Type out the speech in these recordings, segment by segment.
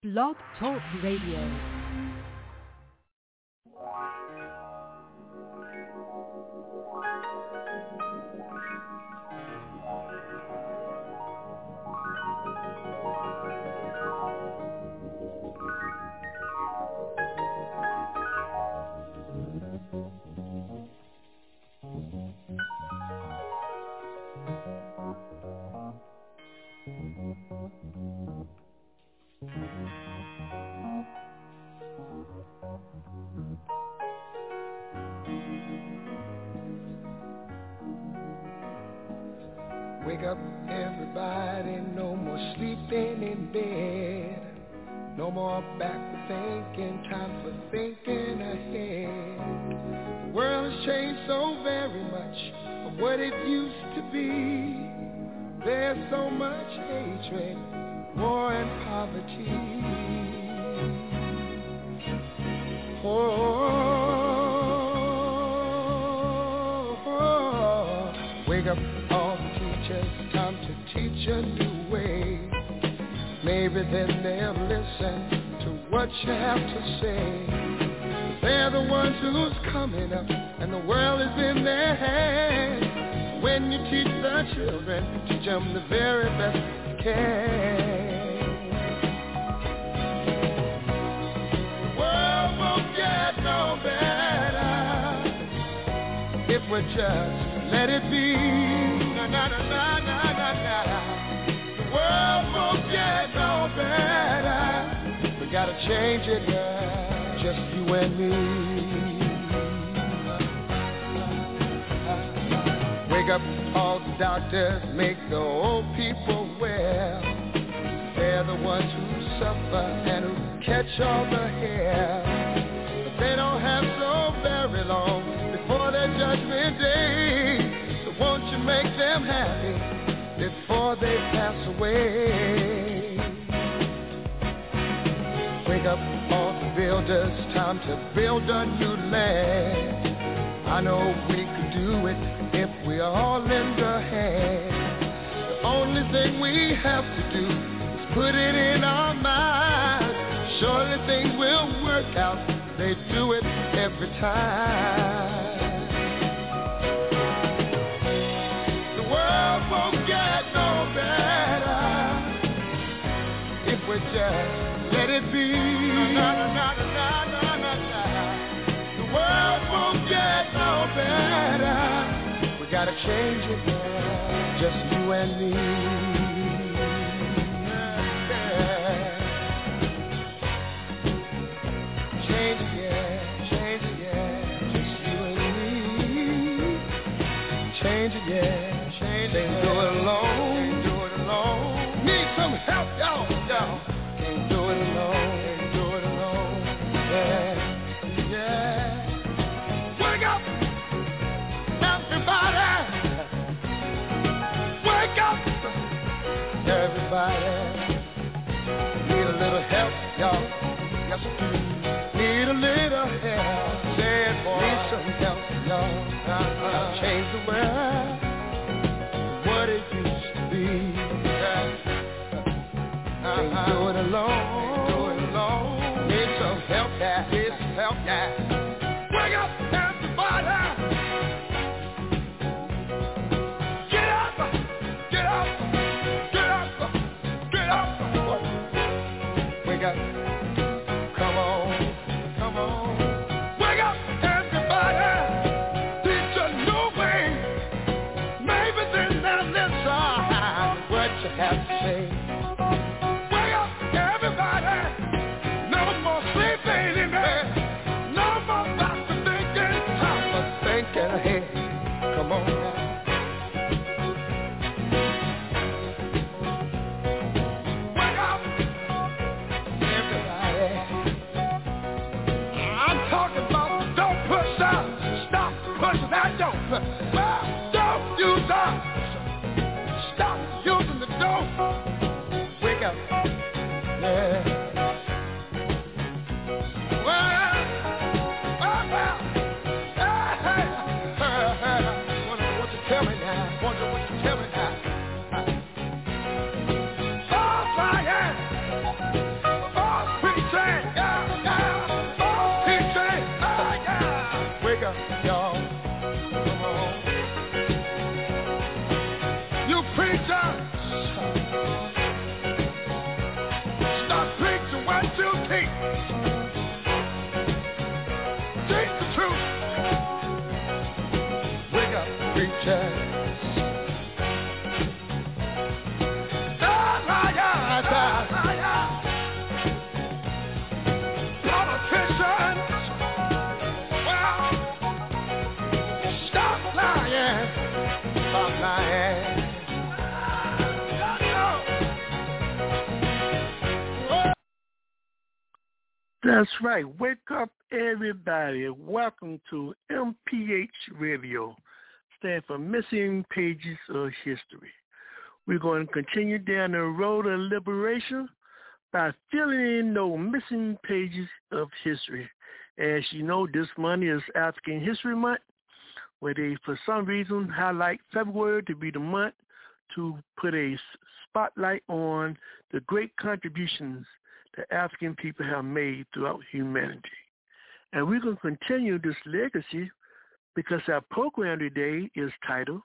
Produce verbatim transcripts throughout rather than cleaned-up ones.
Blog Talk Radio. Wake up, everybody, no more sleeping in bed. No more backward thinking, time for thinking ahead. The world has changed so very much from what it used to be. There's so much hatred, war and poverty. Oh, oh, oh. Wake up, all the teachers, time to teach a new way. Maybe then they'll listen to what you have to say. They're the ones who's coming up, and the world is in their hands. When you teach the children, teach them the very best you can. The world won't get no better if we just let it be. Na na na na na na na. The world won't get no better. We gotta change it, yeah, just you and me. Wake up, all the doctors, make the old people well. They're the ones who suffer and who catch all the hair. But they don't have so very long before their judgment day. So won't you make them happy before they pass away? Wake up, all the builders, time to build a new land. I know we could do it if we all lend a hand. The only thing we have to do is put it in our minds. Surely things will work out, they do it every time. The world won't get no better if we just let it be. Na, na, na, na, na, na, na. The world won't get no better. We gotta change it, yeah, just you and me. Yeah. Change it, yeah, change it, yeah, just you and me. Change it, yeah, change it. Can't do it alone, can't do it alone. Need some help, y'all, y'all. Can't do it alone, can't do it alone. Yeah, yeah. Wake up, everybody. Wake up, everybody. Need a little help, y'all. Yes, we do. Need a little help. Say it, boy. Need some help, y'all. Uh-huh. Change the world, what it used to be. Uh-huh. Can't do it alone. Can't do it alone. Need some help, yeah. Need some help, yeah. Wake up, everybody. Get up, get up, get up, get up. Wake up, come on, come on. Wake up, everybody. Teach a new way. Maybe then they'll listen what you have to say. Wake up, everybody. No more sleeping in there. No more back to thinking. Time for thinking ahead. Come on now. Wake up, everybody. I'm talking about don't push out. Stop pushing that dope. Well, don't use up. Stop using the dope. Wake up. Yeah. Well, well, well. Hey, hey, hey, hey. What, what you tell me now? What you, what you tell me now? Oh, fire. Oh, That's right. Wake up, everybody. Welcome to M P H Radio, stand for Missing Pages of History. We're going to continue down the road of liberation by filling in those missing pages of history. As you know, this month is African History Month, where they, for some reason, highlight February to be the month to put a spotlight on the great contributions the African people have made throughout humanity. And we're going to continue this legacy because our program today is titled,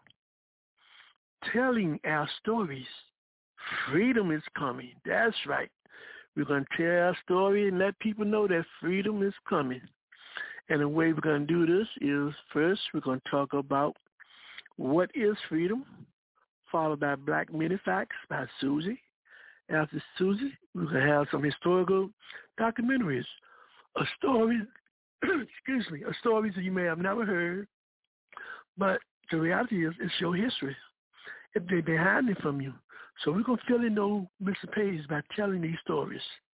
Telling Our Stories. Freedom is coming. That's right. We're going to tell our story and let people know that freedom is coming. And the way we're going to do this is, first, we're going to talk about what is freedom, followed by Black Many Facts by Susie. After Susie, we're going to have some historical documentaries, a story, excuse me, a stories that you may have never heard, but the reality is it's your history. If they've been hiding it from you. So we're going to fill in those missing pages by telling these stories.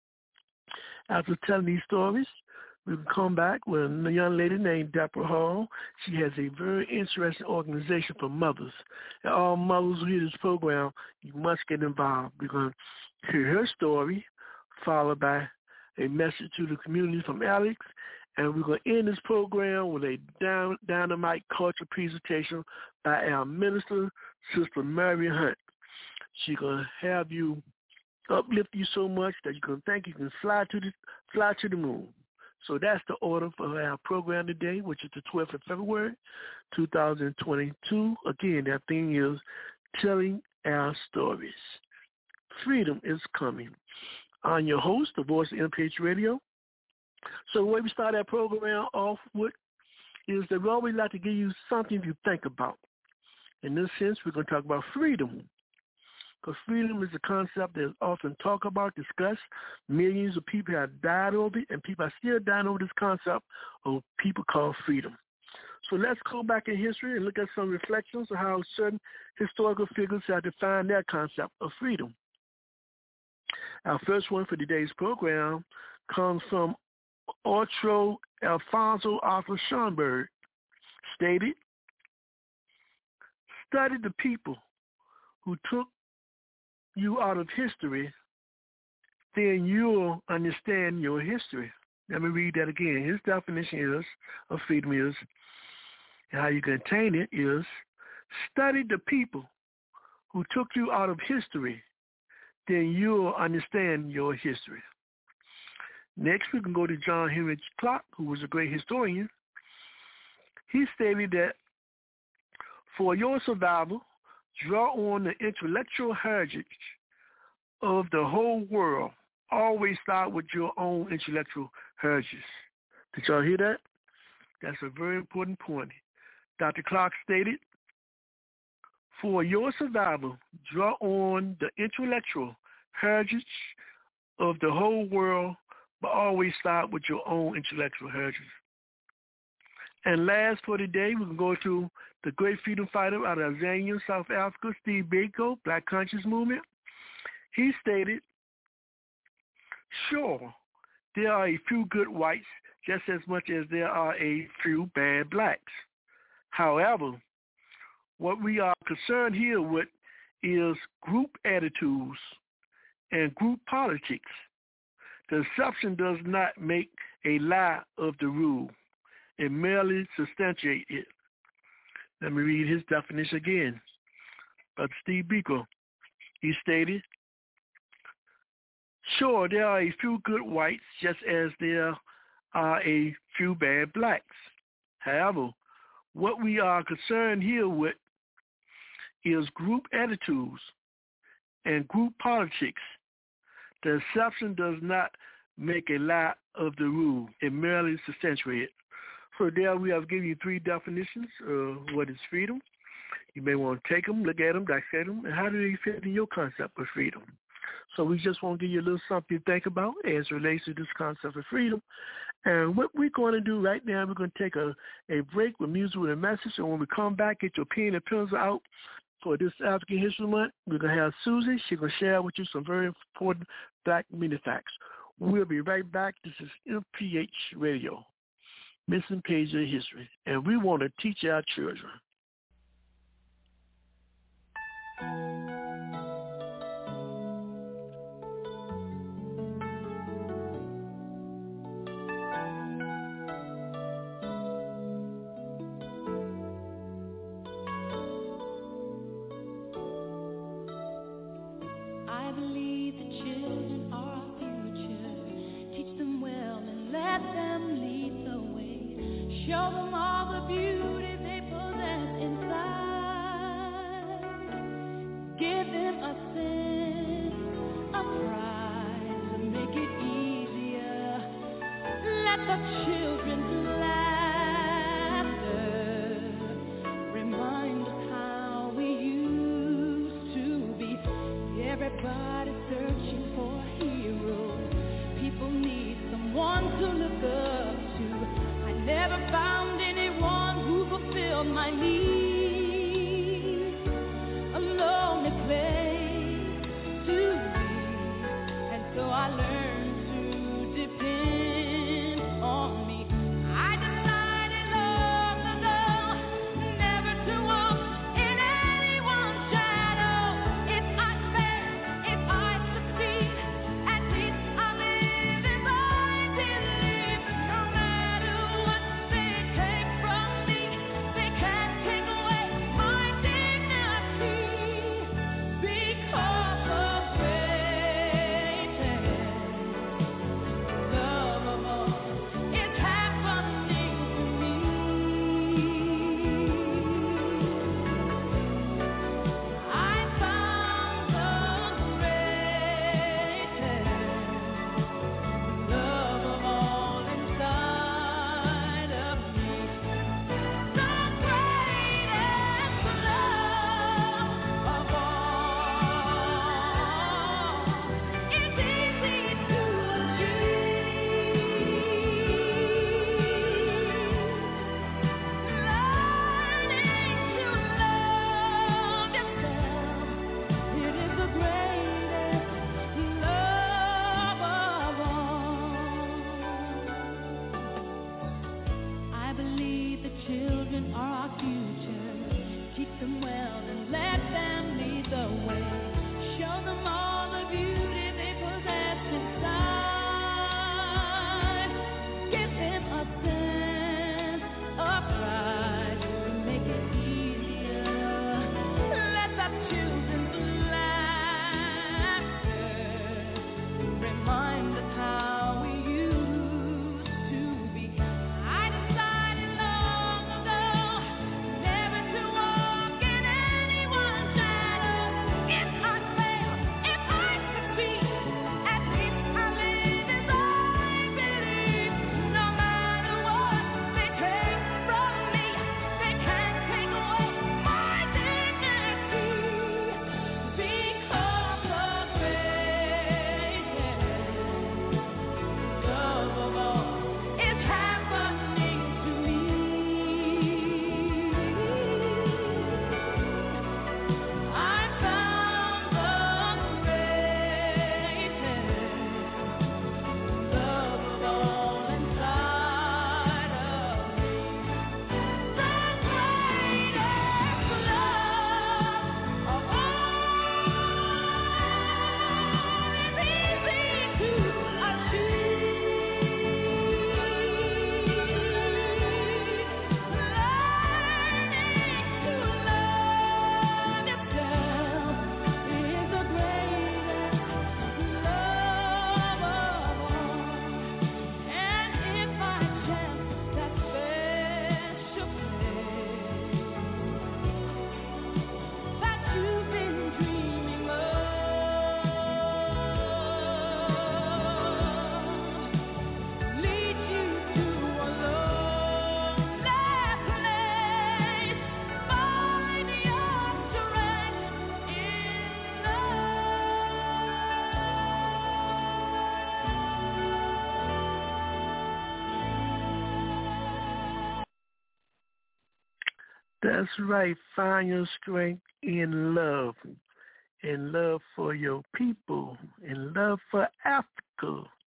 After telling these stories, we can come back with a young lady named Deborah Hall. She has a very interesting organization for mothers. And all mothers who hear this program, you must get involved. We're going to hear her story, followed by a message to the community from Alex. And we're going to end this program with a down, dynamite culture presentation by our minister, Sister Mary Hunt. She's going to have you, uplift you so much that you're going to think you can fly to the, fly to the moon. So that's the order for our program today, which is the twelfth of February, two thousand twenty-two. Again, that thing is telling our stories. Freedom is coming. I'm your host, the voice of M P H Radio. So the way we start our program off with is that we always like to give you something to think about. In this sense, we're going to talk about freedom. Because freedom is a concept that is often talked about, discussed. Millions of people have died over it, and people are still dying over this concept of people called freedom. So let's go back in history and look at some reflections of how certain historical figures have defined their concept of freedom. Our first one for today's program comes from Arthur Alfonso Arthur Schomburg, stated, study the people who took you out of history, then you'll understand your history. Let me read that again. His definition is of freedom is, and how you can attain it is, study the people who took you out of history, then you'll understand your history. Next, we can go to John Henry Clark, who was a great historian. He stated that for your survival, draw on the intellectual heritage of the whole world. Always start with your own intellectual heritage. Did y'all hear that? That's a very important point. Doctor Clark stated, for your survival, draw on the intellectual heritage of the whole world, but always start with your own intellectual heritage. And last for today, we can go to the great freedom fighter out of Zambia, South Africa, Steve Biko, Black Conscious Movement. He stated, sure, there are a few good whites just as much as there are a few bad blacks. However, what we are concerned here with is group attitudes and group politics. The exception does not make a lie of the rule. It merely substantiates it. Let me read his definition again. Brother Steve Biko, he stated, sure, there are a few good whites just as there are a few bad blacks. However, what we are concerned here with is group attitudes and group politics. The exception does not make a lie of the rule. It merely substantiates it. So there we have given you three definitions of what is freedom. You may want to take them, look at them, dissect them, and how do they fit in your concept of freedom? So we just want to give you a little something to think about as it relates to this concept of freedom. And what we're going to do right now, we're going to take a, a break with music with a message. And when we come back, get your pen and pencil out for this African History Month. We're going to have Susie. She's going to share with you some very important Black Many Facts. We'll be right back. This is M P H Radio, Missing Pages of History, and we want to teach our children. Show them all the beauty they possess inside. Give them a sense of pride to make it easier. Let the children's laughter remind us how we used to be. Everybody's searching for a hero. People need someone to look up to. Never found anyone who fulfilled my needs. A lonely place to be, and so I learned to depend on me. I decided long ago never to walk in anyone's shadow. If I fail, if I succeed, at least I live as I believe. No matter That's right. Find your strength in love, in love for your people, in love for Africa.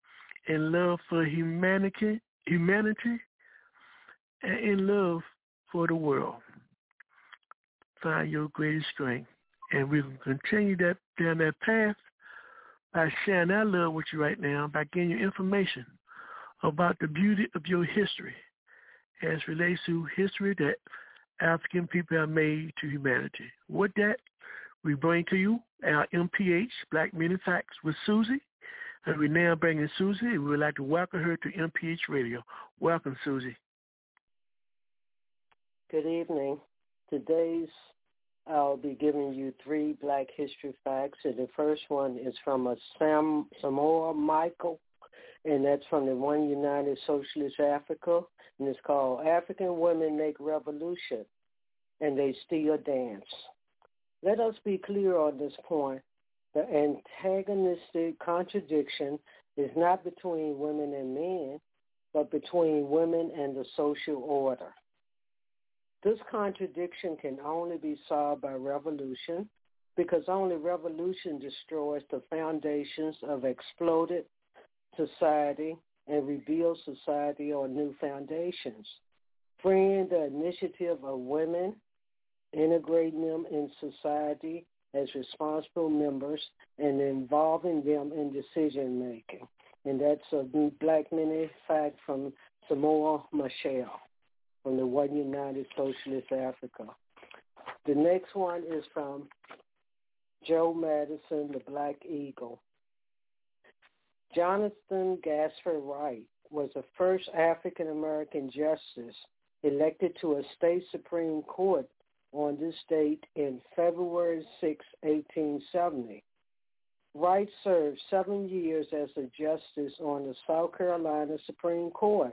in love for humanity, humanity, and in love for the world. Find your greatest strength. And we can continue that down that path by sharing our love with you right now, by getting you information about the beauty of your history as relates to history that African people have made to humanity. With that, we bring to you our M P H, Black Men Facts, with Susie. And we're now bringing Susie, and we would like to welcome her to M P H Radio. Welcome, Susie. Good evening. Today's, I'll be giving you three Black history facts, and the first one is from a Sam Samoa Michael, and that's from the One United Socialist Africa, and it's called African Women Make Revolution, and They Still Dance. Let us be clear on this point. The antagonistic contradiction is not between women and men, but between women and the social order. This contradiction can only be solved by revolution, because only revolution destroys the foundations of exploded society and rebuilds society on new foundations. Freeing the initiative of women, integrating them in society as responsible members, and involving them in decision-making. And that's a Black Men Fact from Samoa Michelle from the One United Socialist Africa. The next one is from Joe Madison, the Black Eagle. Jonathan Gaspard Wright was the first African-American justice elected to a state Supreme Court on this date in February sixth, eighteen seventy. Wright served seven years as a justice on the South Carolina Supreme Court.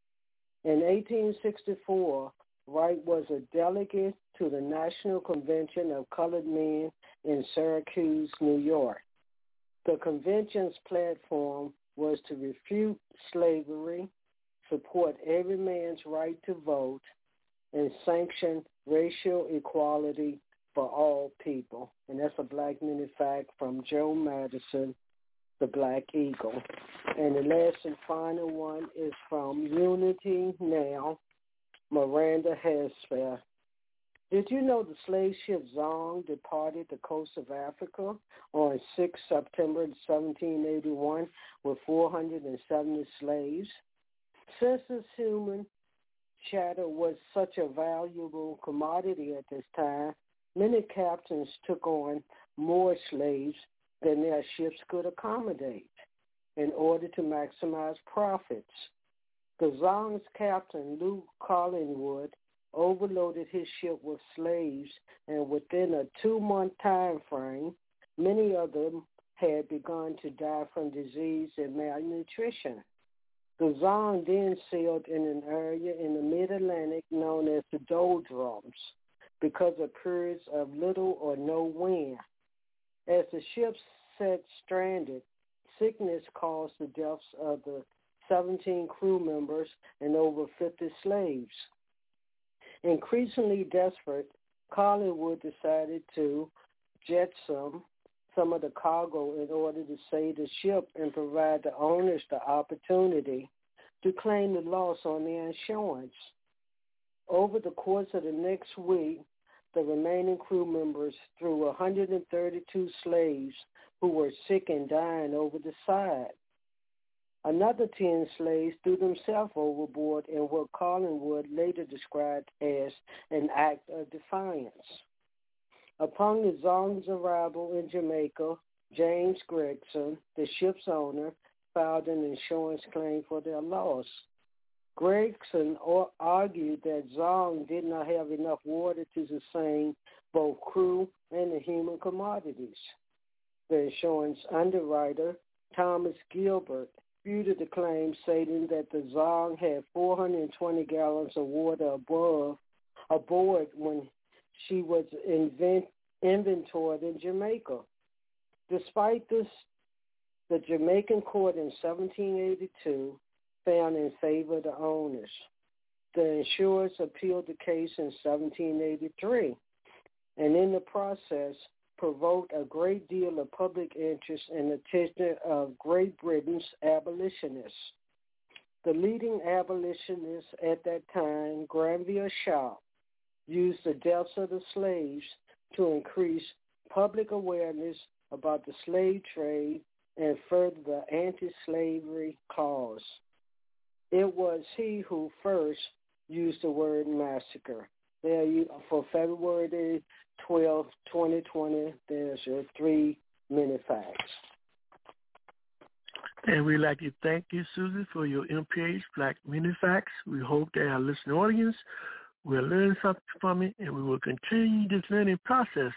In eighteen sixty-four, Wright was a delegate to the National Convention of Colored Men in Syracuse, New York. The convention's platform was to refute slavery, support every man's right to vote, and sanction racial equality for all people. And that's a Black Men Fact from Joe Madison, the Black Eagle. And the last and final one is from Unity Now, Miranda Hesper. Did you know the slave ship Zong departed the coast of Africa on the sixth of September seventeen eighty-one with four hundred seventy slaves? Since this human chattel was such a valuable commodity at this time, many captains took on more slaves than their ships could accommodate in order to maximize profits. The Zong's captain, Luke Collingwood, overloaded his ship with slaves, and within a two-month time frame, many of them had begun to die from disease and malnutrition. The Zong then sailed in an area in the mid-Atlantic known as the doldrums because of periods of little or no wind. As the ship sat stranded, sickness caused the deaths of the seventeen crew members and over fifty slaves. Increasingly desperate, Collingwood decided to jettison some of the cargo in order to save the ship and provide the owners the opportunity to claim the loss on their insurance. Over the course of the next week, the remaining crew members threw one hundred thirty-two slaves who were sick and dying over the side. Another ten slaves threw themselves overboard in what Collingwood later described as an act of defiance. Upon the Zong's arrival in Jamaica, James Gregson, the ship's owner, filed an insurance claim for their loss. Gregson argued that Zong did not have enough water to sustain both crew and the human commodities. The insurance underwriter, Thomas Gilbert, disputed the claim, stating that the Zong had four hundred twenty gallons of water above aboard when she was invent, inventoried in Jamaica. Despite this, the Jamaican court in seventeen eighty-two found in favor of the owners. The insurers appealed the case in seventeen eighty-three, and in the process, provoked a great deal of public interest and attention of Great Britain's abolitionists. The leading abolitionist at that time, Granville Sharp, used the deaths of the slaves to increase public awareness about the slave trade and further the anti-slavery cause. It was he who first used the word massacre. There you, for February twelfth, twenty twenty, there's your three mini facts. And we'd like to thank you, Susie, for your M P H Black Mini Facts. We hope that our listening audience will learn something from it, and we will continue this learning process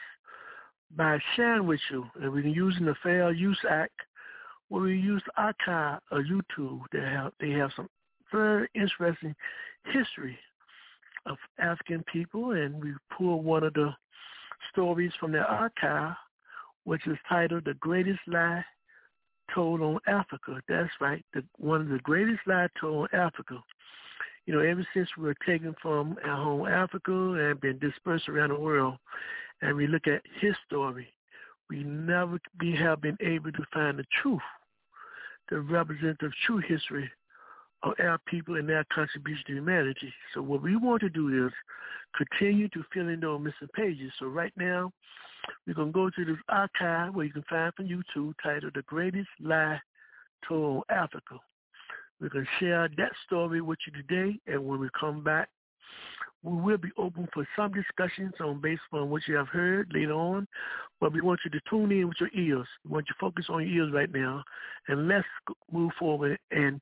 by sharing with you. And we're using the Fair Use Act, where we use the archive of YouTube. They have, they have some very interesting history of African people, and we pull one of the stories from their archive, which is titled The Greatest Lie Told on Africa. That's right, the, one of the greatest lies told on Africa. You know, ever since we were taken from our home Africa and been dispersed around the world, and we look at his story, we never be, have been able to find the truth, the representative true history of our people and their contribution to humanity. So what we want to do is continue to fill in those missing pages. So right now, we're going to go to this archive where you can find from YouTube titled The Greatest Lie Told on Africa. We're going to share that story with you today, and when we come back, we will be open for some discussions on based on what you have heard later on, but we want you to tune in with your ears. We want you to focus on your ears right now, and let's move forward and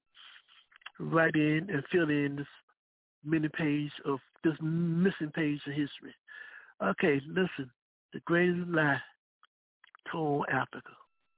write in and fill in this mini page of this missing page of history. Okay, listen. The Greatest Lie Told Africa.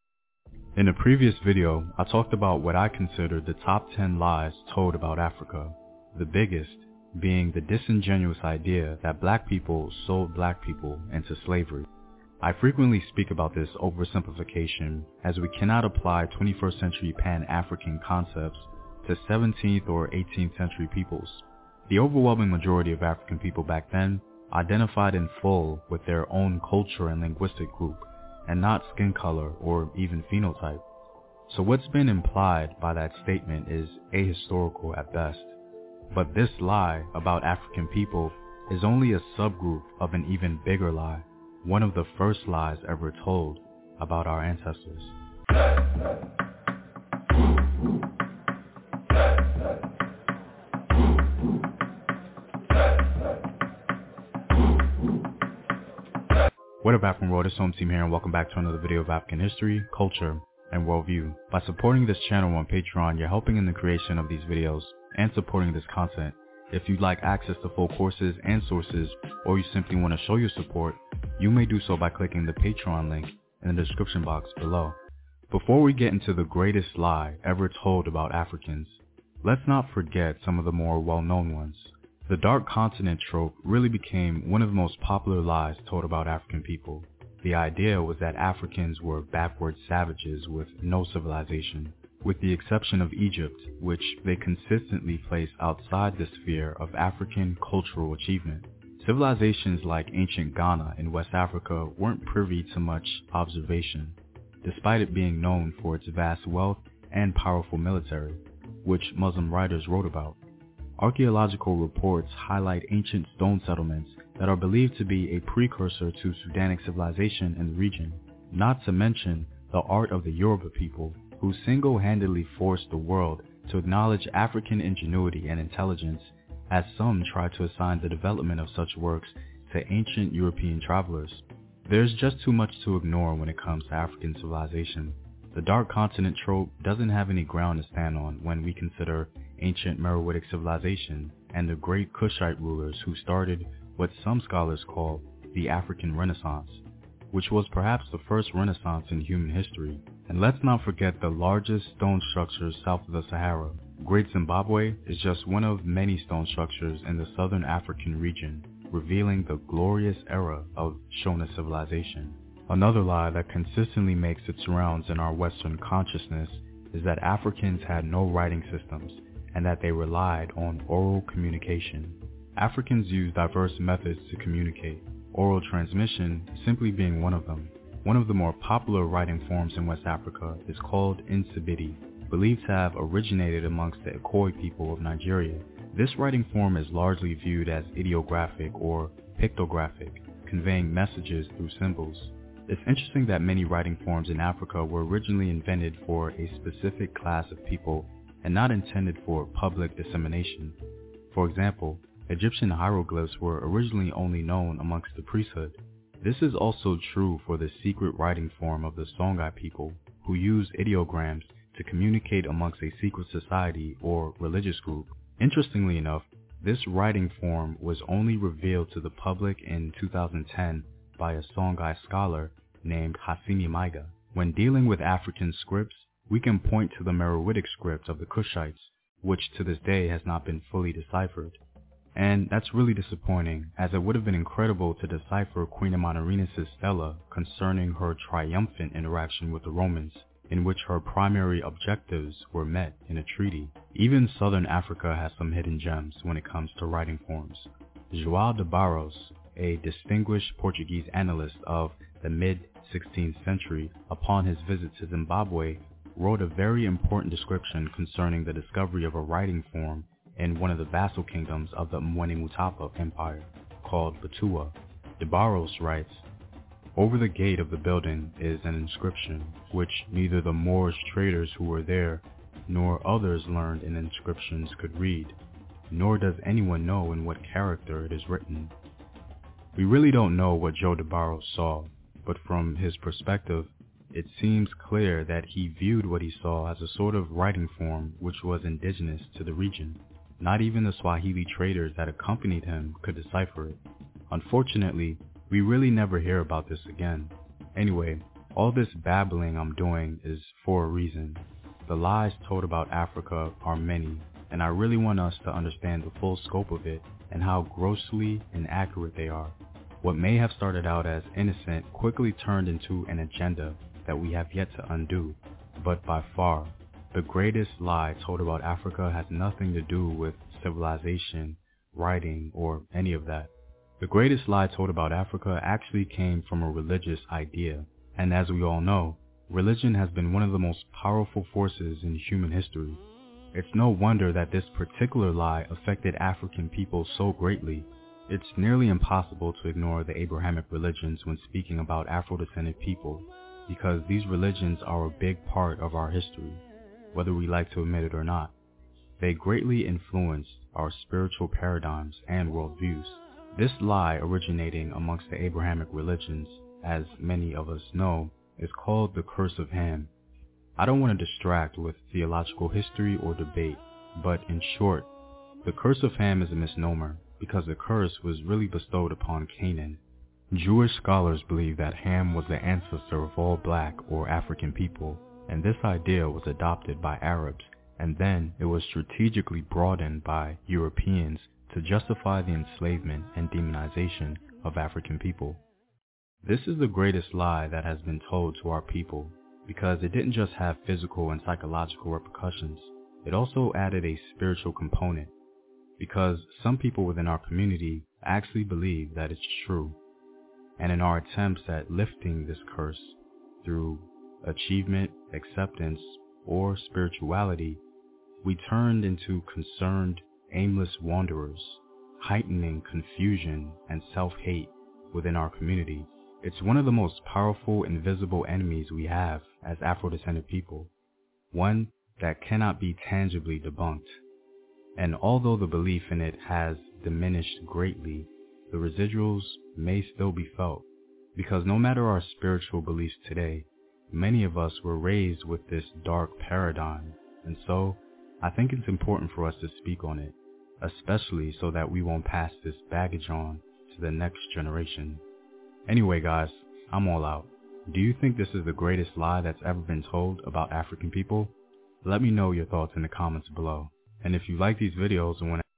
In a previous video, I talked about what I consider the top ten lies told about Africa. The biggest being the disingenuous idea that black people sold black people into slavery. I frequently speak about this oversimplification, as we cannot apply twenty-first century Pan-African concepts to seventeenth or eighteenth century peoples. The overwhelming majority of African people back then identified in full with their own culture and linguistic group, and not skin color or even phenotype. So what's been implied by that statement is ahistorical at best. But this lie about African people is only a subgroup of an even bigger lie, one of the first lies ever told about our ancestors. What up, African World? It's Home Team here, and welcome back to another video of African history, culture, and worldview. By supporting this channel on Patreon, you're helping in the creation of these videos and supporting this content. If you'd like access to full courses and sources, or you simply want to show your support, you may do so by clicking the Patreon link in the description box below. Before we get into the greatest lie ever told about Africans, let's not forget some of the more well-known ones. The Dark Continent trope really became one of the most popular lies told about African people. The idea was that Africans were backward savages with no civilization, with the exception of Egypt, which they consistently place outside the sphere of African cultural achievement. Civilizations like ancient Ghana in West Africa weren't privy to much observation, despite it being known for its vast wealth and powerful military, which Muslim writers wrote about. Archaeological reports highlight ancient stone settlements that are believed to be a precursor to Sudanic civilization in the region, not to mention the art of the Yoruba people, who single-handedly forced the world to acknowledge African ingenuity and intelligence, as some try to assign the development of such works to ancient European travelers. There's just too much to ignore when it comes to African civilization. The Dark Continent trope doesn't have any ground to stand on when we consider ancient Meroitic civilization and the great Kushite rulers who started what some scholars call the African Renaissance, which was perhaps the first Renaissance in human history. And let's not forget the largest stone structures south of the Sahara. Great Zimbabwe is just one of many stone structures in the southern African region, revealing the glorious era of Shona civilization. Another lie that consistently makes its rounds in our Western consciousness is that Africans had no writing systems and that they relied on oral communication. Africans used diverse methods to communicate, oral transmission simply being one of them. One of the more popular writing forms in West Africa is called Nsibidi, believed to have originated amongst the Ikoi people of Nigeria. This writing form is largely viewed as ideographic or pictographic, conveying messages through symbols. It's interesting that many writing forms in Africa were originally invented for a specific class of people and not intended for public dissemination. For example, Egyptian hieroglyphs were originally only known amongst the priesthood. This is also true for the secret writing form of the Songhai people, who use ideograms to communicate amongst a secret society or religious group. Interestingly enough, this writing form was only revealed to the public in two thousand ten by a Songhai scholar named Hassimi Maiga. When dealing with African scripts, we can point to the Meroitic script of the Kushites, which to this day has not been fully deciphered. And that's really disappointing, as it would have been incredible to decipher Queen Amanirenas' stela concerning her triumphant interaction with the Romans, in which her primary objectives were met in a treaty. Even Southern Africa has some hidden gems when it comes to writing forms. João de Barros, a distinguished Portuguese analyst of the mid-sixteenth century, upon his visit to Zimbabwe, wrote a very important description concerning the discovery of a writing form in one of the vassal kingdoms of the Mwene-Mutapa Empire, called Batua. De Barros writes, "Over the gate of the building is an inscription, which neither the Moorish traders who were there, nor others learned in inscriptions could read, nor does anyone know in what character it is written." We really don't know what João de Barros saw, but from his perspective, it seems clear that he viewed what he saw as a sort of writing form which was indigenous to the region. Not even the Swahili traders that accompanied him could decipher it. Unfortunately, we really never hear about this again. Anyway, all this babbling I'm doing is for a reason. The lies told about Africa are many, and I really want us to understand the full scope of it and how grossly inaccurate they are. What may have started out as innocent quickly turned into an agenda that we have yet to undo. But by far, the greatest lie told about Africa has nothing to do with civilization, writing, or any of that. The greatest lie told about Africa actually came from a religious idea. And as we all know, religion has been one of the most powerful forces in human history. It's no wonder that this particular lie affected African people so greatly. It's nearly impossible to ignore the Abrahamic religions when speaking about Afro-descended people, because these religions are a big part of our history, whether we like to admit it or not. They greatly influenced our spiritual paradigms and worldviews. This lie, originating amongst the Abrahamic religions, as many of us know, is called the Curse of Ham. I don't want to distract with theological history or debate, but in short, the Curse of Ham is a misnomer because the curse was really bestowed upon Canaan. Jewish scholars believe that Ham was the ancestor of all black or African people, and this idea was adopted by Arabs, and then it was strategically broadened by Europeans to justify the enslavement and demonization of African people. This is the greatest lie that has been told to our people, because it didn't just have physical and psychological repercussions, it also added a spiritual component, because some people within our community actually believe that it's true. And in our attempts at lifting this curse through achievement, acceptance, or spirituality, we turned into concerned, aimless wanderers, heightening confusion and self-hate within our community. It's one of the most powerful invisible enemies we have as Afro-descended people, one that cannot be tangibly debunked. And although the belief in it has diminished greatly, the residuals may still be felt, because no matter our spiritual beliefs today, many of us were raised with this dark paradigm, and so I think it's important for us to speak on it, especially so that we won't pass this baggage on to the next generation. Anyway guys, I'm all out. Do you think this is the greatest lie that's ever been told about African people? Let me know your thoughts in the comments below. And if you like these videos and want to...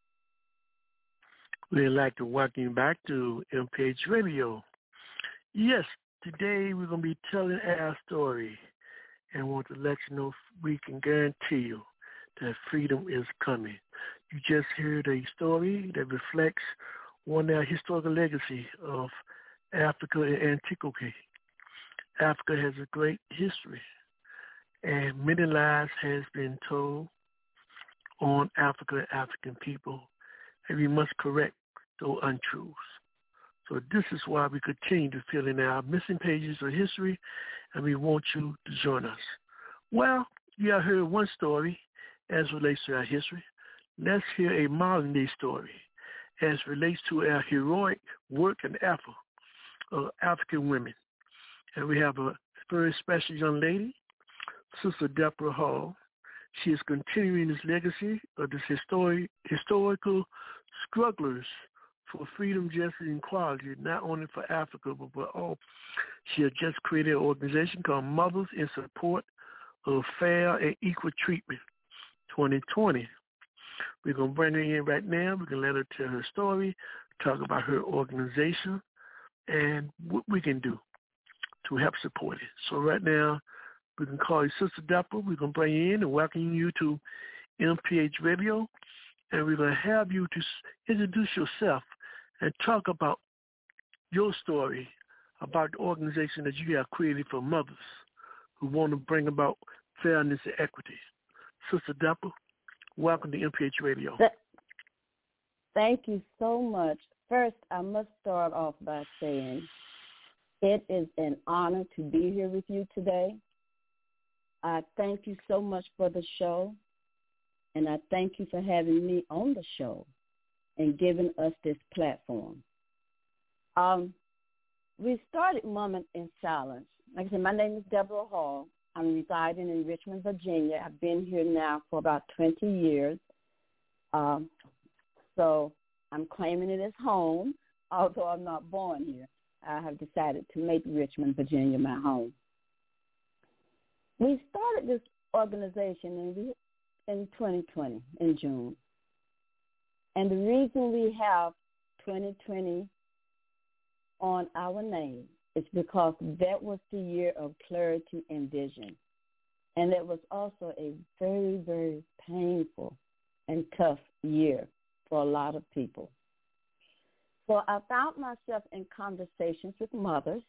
We'd like to welcome you back to M P H Radio. Yes, today we're going to be telling our story and want to let you know we can guarantee you that freedom is coming. You just heard a story that reflects on their historical legacy of Africa and Antiquity. Africa has a great history, and many lies has been told on Africa and African people, and we must correct those untruths. So this is why we continue to fill in our missing pages of history, and we want you to join us. Well, you have heard one story as relates to our history. Let's hear a modern-day story as relates to our heroic work and effort of African women. And we have a very special young lady, Sister Deborah Hall. She is continuing this legacy of this historic, historical strugglers for freedom, justice, and equality, not only for Africa, but for all. She has just created an organization called Mothers in Support of Fair and Equal Treatment twenty twenty. We're going to bring her in right now. We're going to let her tell her story, talk about her organization, and what we can do to help support it. So right now, we can call you Sister Deborah. We're going to bring you in and welcome you to M P H Radio, and we're going to have you to introduce yourself and talk about your story, about the organization that you have created for mothers who want to bring about fairness and equity. Sister Deborah, welcome to M P H Radio. Thank you so much. First, I must start off by saying it is an honor to be here with you today. I thank you so much for the show, and I thank you for having me on the show and giving us this platform. Um, we started Moment in Silence. Like I said, my name is Deborah Hall. I'm residing in Richmond, Virginia. I've been here now for about twenty years. Um, so I'm claiming it as home, although I'm not born here. I have decided to make Richmond, Virginia my home. We started this organization in, in twenty twenty, in June. And the reason we have twenty twenty on our name is because that was the year of clarity and vision. And it was also a very, very painful and tough year for a lot of people. So I found myself in conversations with mothers,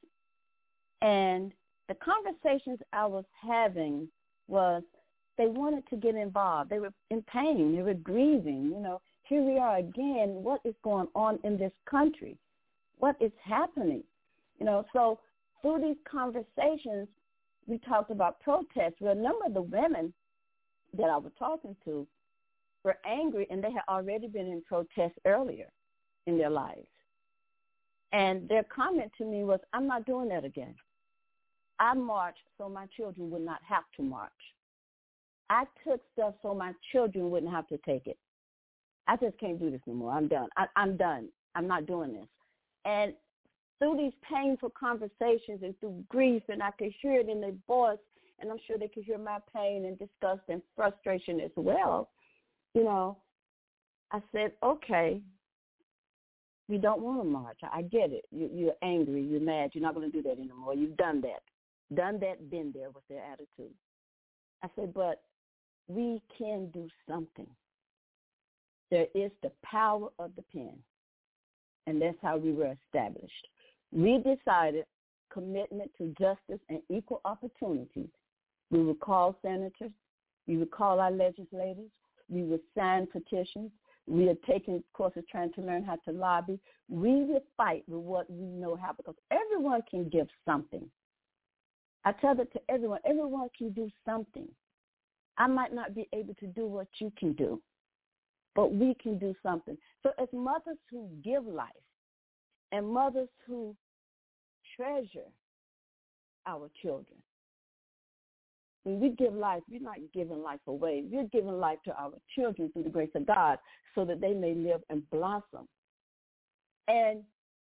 and the conversations I was having was they wanted to get involved. They were in pain. They were grieving. You know, here we are again. What is going on in this country? What is happening? You know, so through these conversations, we talked about protests. Well, a number of the women that I was talking to were angry, and they had already been in protests earlier in their lives. And their comment to me was, I'm not doing that again. I marched so my children would not have to march. I took stuff so my children wouldn't have to take it. I just can't do this anymore. I'm done. I, I'm done. I'm not doing this. And through these painful conversations and through grief, and I could hear it in their voice, and I'm sure they could hear my pain and disgust and frustration as well, you know, I said, okay, we don't want to march. I get it. You, you're angry. You're mad. You're not going to do that anymore. You've done that. Done that, been there was their attitude. I said, but we can do something. There is the power of the pen, and that's how we were established. We decided commitment to justice and equal opportunities. We would call senators. We would call our legislators. We would sign petitions. We are taking courses trying to learn how to lobby. We would fight with what we know how, because everyone can give something. I tell that to everyone. Everyone can do something. I might not be able to do what you can do, but we can do something. So as mothers who give life and mothers who treasure our children, when we give life, we're not giving life away. We're giving life to our children through the grace of God so that they may live and blossom. And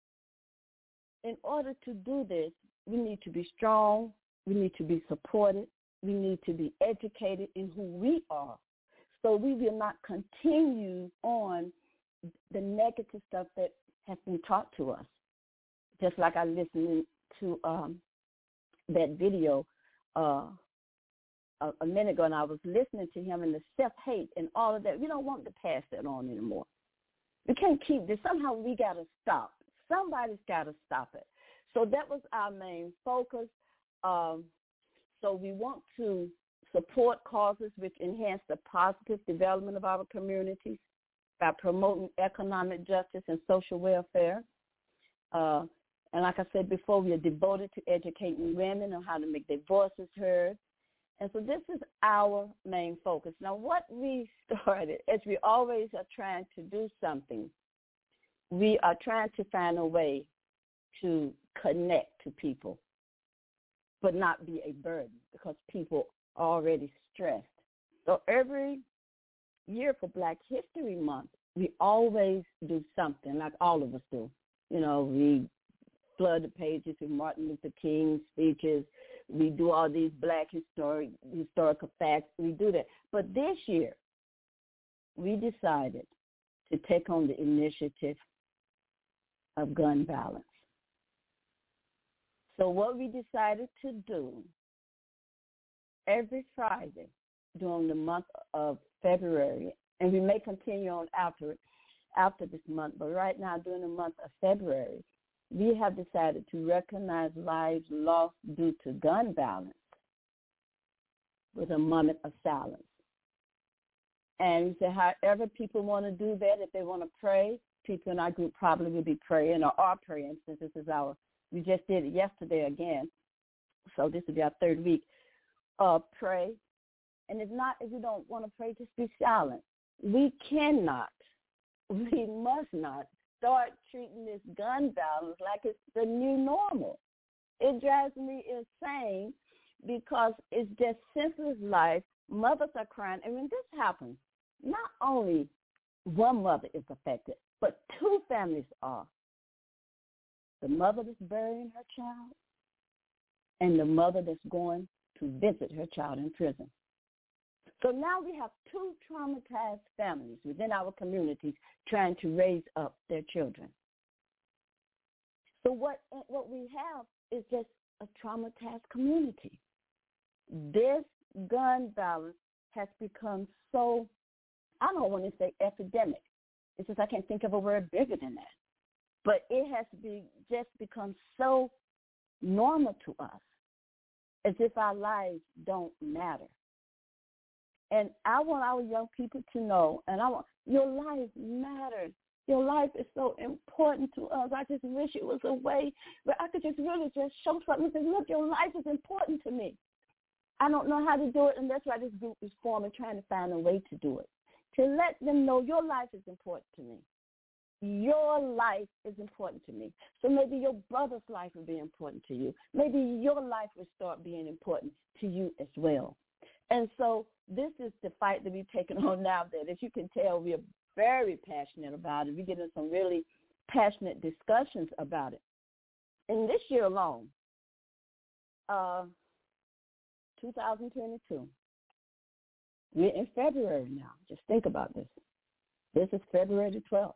in order to do this, we need to be strong. We need to be supported. We need to be educated in who we are, so we will not continue on the negative stuff that has been taught to us. Just like I listened to um, that video uh, a, a minute ago, and I was listening to him and the self-hate and all of that. We don't want to pass that on anymore. We can't keep this. Somehow we got to stop. Somebody's got to stop it. So that was our main focus. Um, so we want to support causes which enhance the positive development of our communities by promoting economic justice and social welfare. Uh, and like I said before, we are devoted to educating women on how to make their voices heard. And so this is our main focus. Now, what we started, as we always are trying to do something, we are trying to find a way to connect to people, but not be a burden, because people are already stressed. So every year for Black History Month, we always do something, like all of us do. You know, we flood the pages with Martin Luther King speeches. We do all these Black historic historical facts. We do that. But this year, we decided to take on the initiative of gun violence. So what we decided to do, every Friday during the month of February, and we may continue on after it, after this month, but right now during the month of February, we have decided to recognize lives lost due to gun violence with a moment of silence. And we say however people want to do that, if they want to pray, people in our group probably will be praying or are praying, since this is our, we just did it yesterday again, so this will be our third week. Uh, pray. And if not, if you don't want to pray, just be silent. We cannot, we must not start treating this gun violence like it's the new normal. It drives me insane because it's just senseless life. Mothers are crying. And when this happens, not only one mother is affected, but two families are. The mother that's burying her child and the mother that's going to visit her child in prison. So now we have two traumatized families within our communities trying to raise up their children. So what what we have is just a traumatized community. This gun violence has become so, I don't want to say epidemic. It's just I can't think of a word bigger than that. But it has be, just become so normal to us, as if our lives don't matter. And I want our young people to know, and I want, your life matters. Your life is so important to us. I just wish it was a way where I could just really just show something and say, look, your life is important to me. I don't know how to do it, and that's why this group is forming, trying to find a way to do it, to let them know your life is important to me. Your life is important to me. So maybe your brother's life will be important to you. Maybe your life will start being important to you as well. And so this is the fight that we're taking on now that, as you can tell, we are very passionate about it. We're getting some really passionate discussions about it. And this year alone, uh, two thousand twenty-two, we're in February now. Just think about this. This is February the twelfth.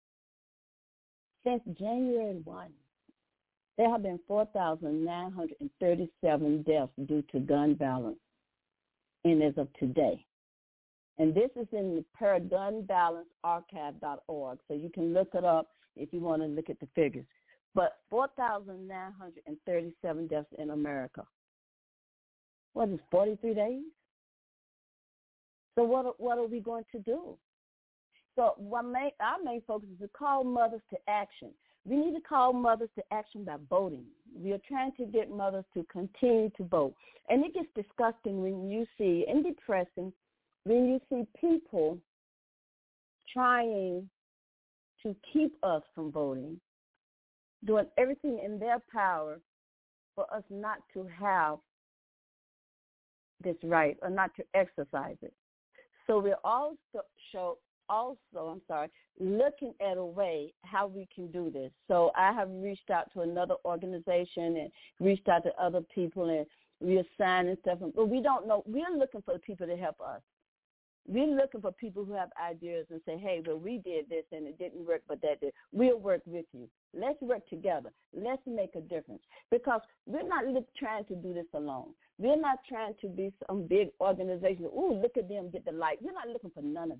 Since January first, there have been four thousand nine hundred thirty-seven deaths due to gun violence, and as of today. And this is in the per gun violence archive dot org, so you can look it up if you want to look at the figures. But four thousand nine hundred thirty-seven deaths in America. What is forty-three days? So what, what are we going to do? So what main, our main focus is to call mothers to action. We need to call mothers to action by voting. We are trying to get mothers to continue to vote. And it gets disgusting when you see, and depressing, when you see people trying to keep us from voting, doing everything in their power for us not to have this right or not to exercise it. So we're also show, also, I'm sorry, looking at a way how we can do this. So I have reached out to another organization and reached out to other people and reassigning stuff. But we don't know. We're looking for the people to help us. We're looking for people who have ideas and say, hey, well, we did this and it didn't work, but that did. We'll work with you. Let's work together. Let's make a difference. Because we're not trying to do this alone. We're not trying to be some big organization. Ooh, look at them get the light. We're not looking for none of that.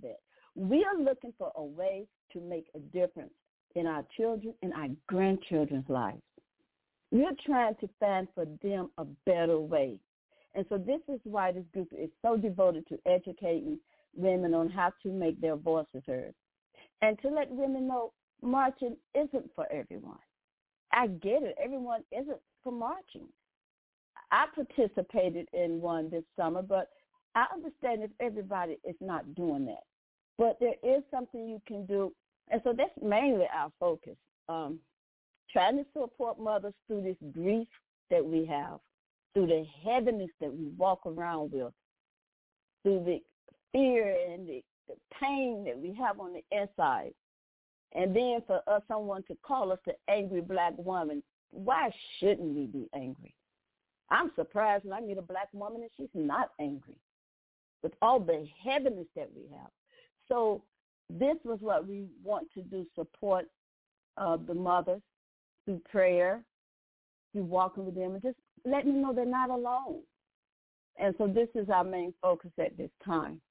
we are looking for a way to make a difference in our children and our grandchildren's lives. We're trying to find for them a better way. And so this is why this group is so devoted to educating women on how to make their voices heard and to let women know marching isn't for everyone. I get it. Everyone isn't for marching. I participated in one this summer, but I understand if everybody is not doing that. But there is something you can do, and so that's mainly our focus, um, trying to support mothers through this grief that we have, through the heaviness that we walk around with, through the fear and the, the pain that we have on the inside. And then for us, someone to call us the angry black woman, why shouldn't we be angry? I'm surprised when I meet a black woman and she's not angry with all the heaviness that we have. So this was what we want to do, support uh, the mothers through prayer, through walking with them, and just letting them know they're not alone. And so this is our main focus at this time.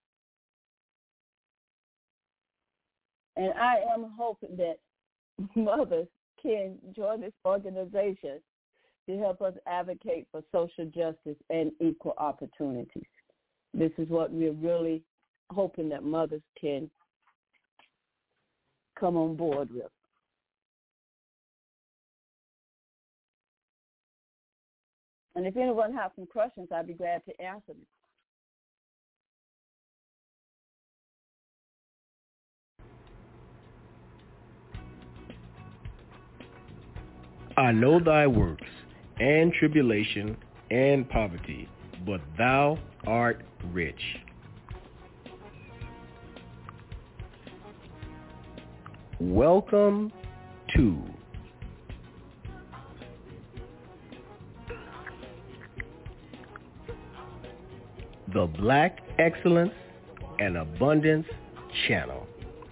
And I am hoping that mothers can join this organization to help us advocate for social justice and equal opportunities. This is what we're really hoping that mothers can come on board with. And if anyone has some questions, I'd be glad to answer them. I know thy works, and tribulation, and poverty, but thou art rich. Welcome to the Black Excellence and Abundance Channel.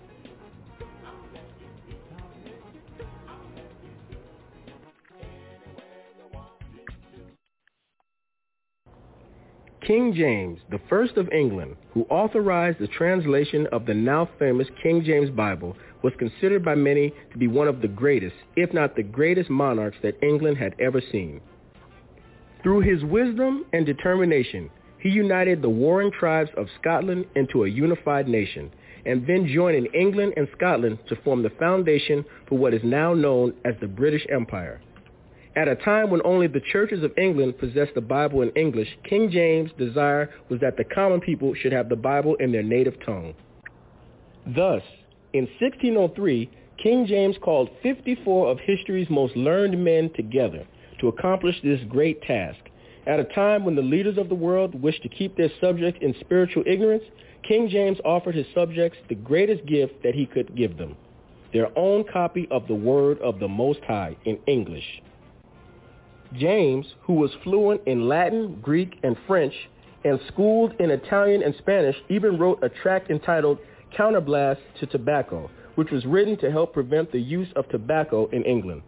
King James, the first of England, who authorized the translation of the now famous King James Bible, was considered by many to be one of the greatest, if not the greatest monarchs that England had ever seen. Through his wisdom and determination, he united the warring tribes of Scotland into a unified nation, and then joining England and Scotland to form the foundation for what is now known as the British Empire. At a time when only the churches of England possessed the Bible in English, King James' desire was that the common people should have the Bible in their native tongue. Thus, in sixteen oh three, King James called fifty-four of history's most learned men together to accomplish this great task. At a time when the leaders of the world wished to keep their subjects in spiritual ignorance, King James offered his subjects the greatest gift that he could give them, their own copy of the Word of the Most High in English. James, who was fluent in Latin, Greek, and French, and schooled in Italian and Spanish, even wrote a tract entitled Counterblast to Tobacco, which was written to help prevent the use of tobacco in England.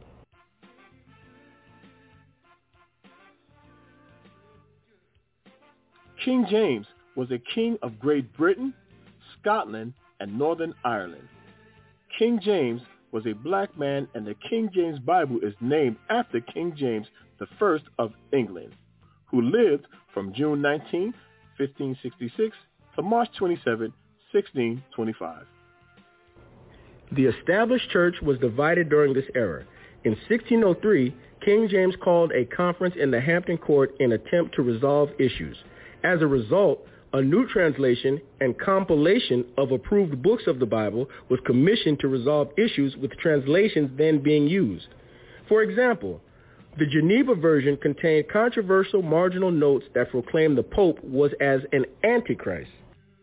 King James was a king of Great Britain, Scotland, and Northern Ireland. King James was a black man, and the King James Bible is named after King James the First of England, who lived from June nineteenth, fifteen sixty-six to March twenty-seventh, sixteen twenty-five. The established church was divided during this era. In sixteen oh three, King James called a conference in the Hampton Court in an attempt to resolve issues. As a result, a new translation and compilation of approved books of the Bible was commissioned to resolve issues with translations then being used. For example, the Geneva version contained controversial marginal notes that proclaimed the Pope was as an antichrist.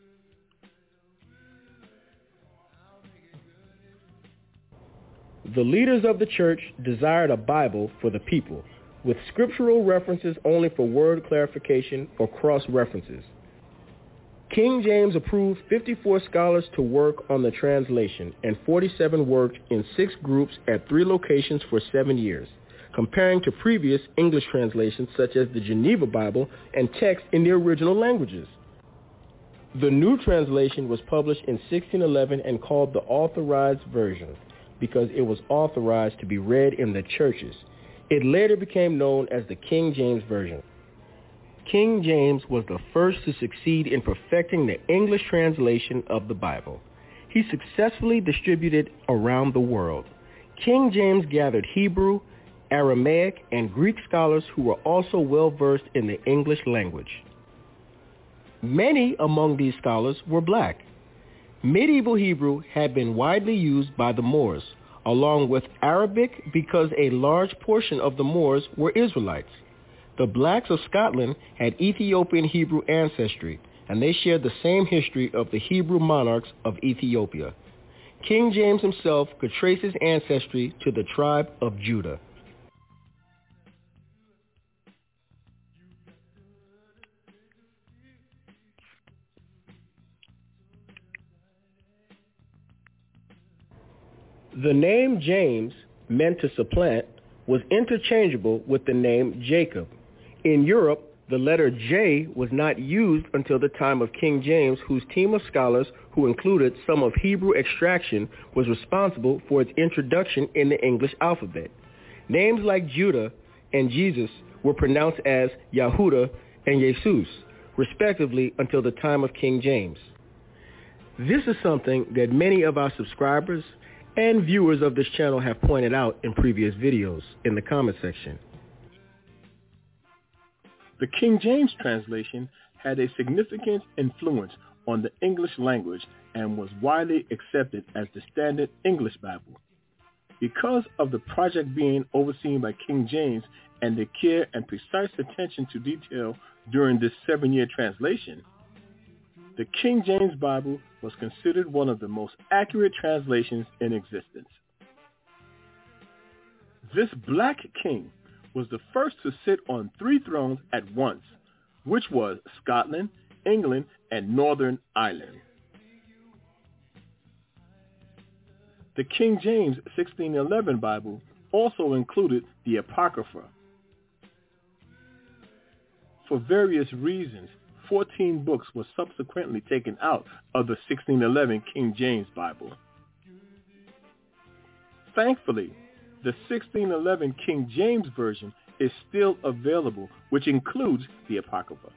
The leaders of the church desired a Bible for the people, with scriptural references only for word clarification or cross-references. King James approved fifty-four scholars to work on the translation, and forty-seven worked in six groups at three locations for seven years, comparing to previous English translations such as the Geneva Bible and texts in the original languages. The New Translation was published in sixteen eleven and called the Authorized Version because it was authorized to be read in the churches. It later became known as the King James Version. King James was the first to succeed in perfecting the English translation of the Bible. He successfully distributed around the world. King James gathered Hebrew, Aramaic, and Greek scholars who were also well-versed in the English language. Many among these scholars were black. Medieval Hebrew had been widely used by the Moors, along with Arabic because a large portion of the Moors were Israelites. The blacks of Scotland had Ethiopian Hebrew ancestry, and they shared the same history of the Hebrew monarchs of Ethiopia. King James himself could trace his ancestry to the tribe of Judah. The name James, meant to supplant, was interchangeable with the name Jacob. In Europe, the letter J was not used until the time of King James, whose team of scholars, who included some of Hebrew extraction, was responsible for its introduction in the English alphabet. Names like Judah and Jesus were pronounced as Yahudah and Jesus, respectively, until the time of King James. This is something that many of our subscribers and viewers of this channel have pointed out in previous videos in the comment section. The King James translation had a significant influence on the English language and was widely accepted as the standard English Bible. Because of the project being overseen by King James and the care and precise attention to detail during this seven-year translation, the King James Bible was considered one of the most accurate translations in existence. This black king was the first to sit on three thrones at once, which was Scotland, England, and Northern Ireland. The King James sixteen eleven Bible also included the Apocrypha. For various reasons, fourteen books were subsequently taken out of the sixteen eleven King James Bible. Thankfully, the sixteen eleven King James Version is still available, which includes the Apocrypha.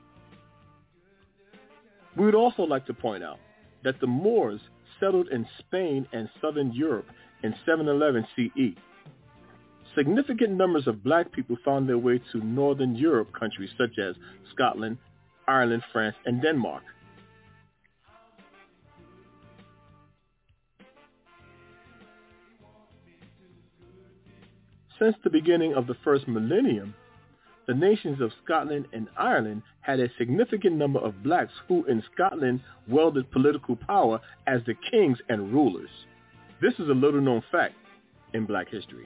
We would also like to point out that the Moors settled in Spain and southern Europe in seven eleven C E. Significant numbers of black people found their way to northern Europe countries such as Scotland, Ireland, France, and Denmark. Since the beginning of the first millennium, the nations of Scotland and Ireland had a significant number of blacks who in Scotland wielded political power as the kings and rulers. This is a little known fact in black history.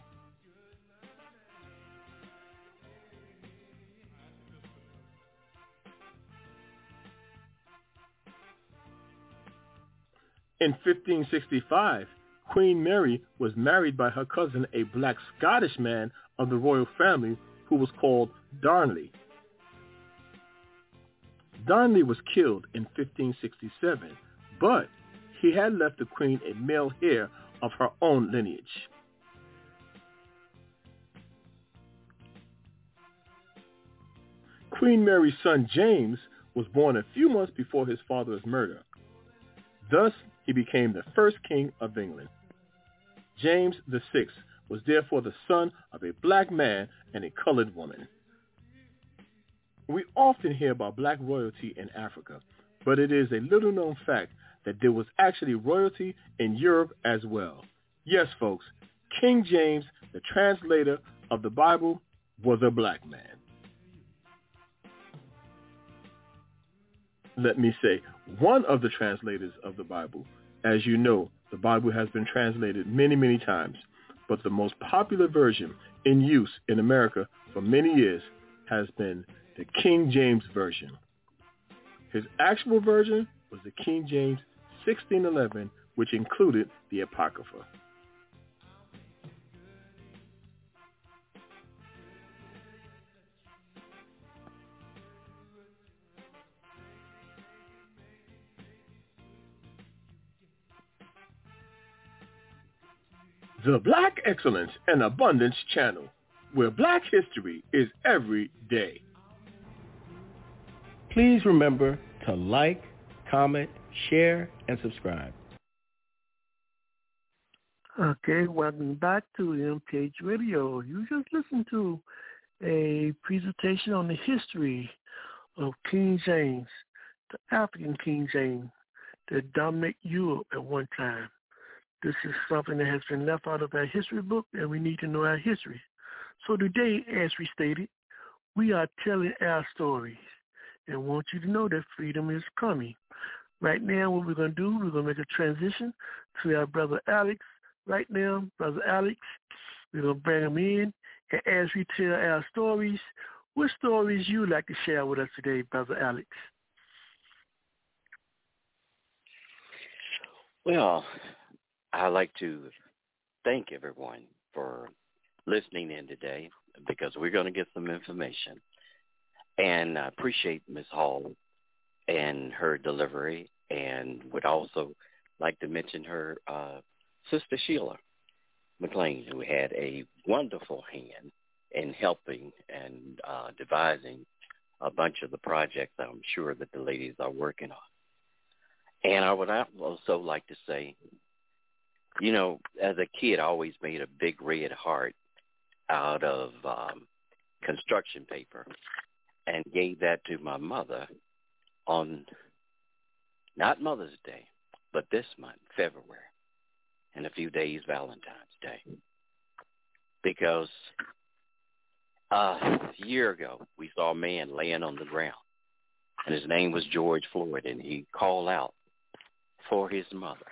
In fifteen sixty-five, Queen Mary was married by her cousin, a black Scottish man of the royal family who was called Darnley. Darnley was killed in fifteen sixty-seven, but he had left the queen a male heir of her own lineage. Queen Mary's son James was born a few months before his father's murder. Thus, he became the first king of England. James the Sixth was therefore the son of a black man and a colored woman. We often hear about black royalty in Africa, but it is a little known fact that there was actually royalty in Europe as well. Yes, folks, King James, the translator of the Bible, was a black man. Let me say, one of the translators of the Bible. As you know, the Bible has been translated many, many times, but the most popular version in use in America for many years has been the King James Version. His actual version was the King James sixteen eleven, which included the Apocrypha. the Black Excellence and Abundance Channel, where Black history is every day. Please remember to like, comment, share, and subscribe. Okay, welcome back to M P H Radio. You just listened to a presentation on the history of King James, the African King James that dominated Europe at one time. This is something that has been left out of our history book, and we need to know our history. So today, as we stated, we are telling our stories and want you to know that freedom is coming. Right now, what we're going to do, we're going to make a transition to our brother Alex. Right now, brother Alex, we're going to bring him in, and as we tell our stories, what stories you like to share with us today, brother Alex? Well, I'd like to thank everyone for listening in today because we're going to get some information. And I appreciate Miz Hall and her delivery, and would also like to mention her uh, sister Sheila McLean, who had a wonderful hand in helping and uh, devising a bunch of the projects I'm sure that the ladies are working on. And I would also like to say, you know, as a kid, I always made a big red heart out of um, construction paper and gave that to my mother on not Mother's Day, but this month, February, and a few days Valentine's Day. Because uh, a year ago, we saw a man laying on the ground, and his name was George Floyd, and he called out for his mother.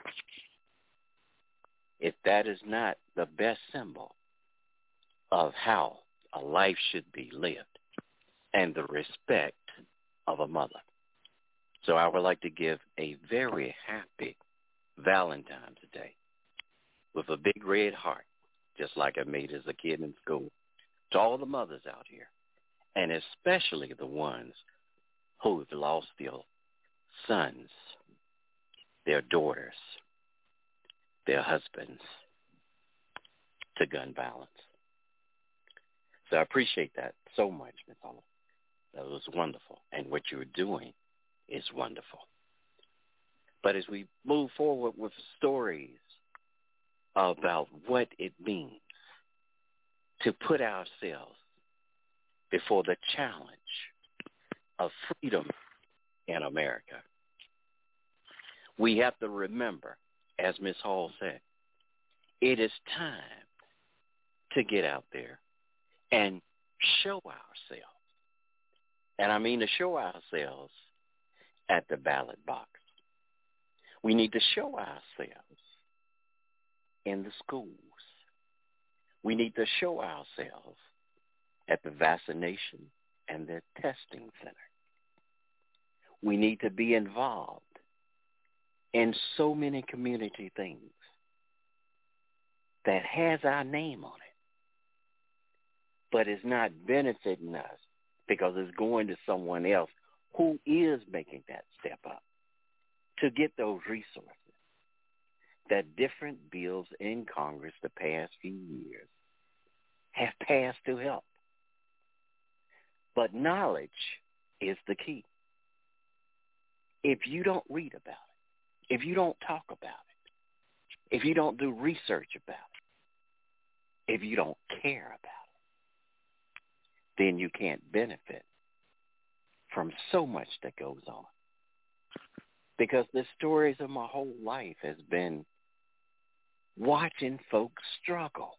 If that is not the best symbol of how a life should be lived and the respect of a mother. So I would like to give a very happy Valentine's Day with a big red heart, just like I made as a kid in school, to all the mothers out here, and especially the ones who have lost their sons, their daughters, their husbands to gun violence. So I appreciate that so much, Miz Hall. That was wonderful. And what you're doing is wonderful. But as we move forward with stories about what it means to put ourselves before the challenge of freedom in America, we have to remember, as Miz Hall said, it is time to get out there and show ourselves. And I mean to show ourselves at the ballot box. We need to show ourselves in the schools. We need to show ourselves at the vaccination and the testing center. We need to be involved in so many community things that has our name on it, but is not benefiting us because it's going to someone else who is making that step up to get those resources that different bills in Congress the past few years have passed to help. But knowledge is the key. If you don't read about it, if you don't talk about it, if you don't do research about it, if you don't care about it, then you can't benefit from so much that goes on. Because the stories of my whole life has been watching folks struggle.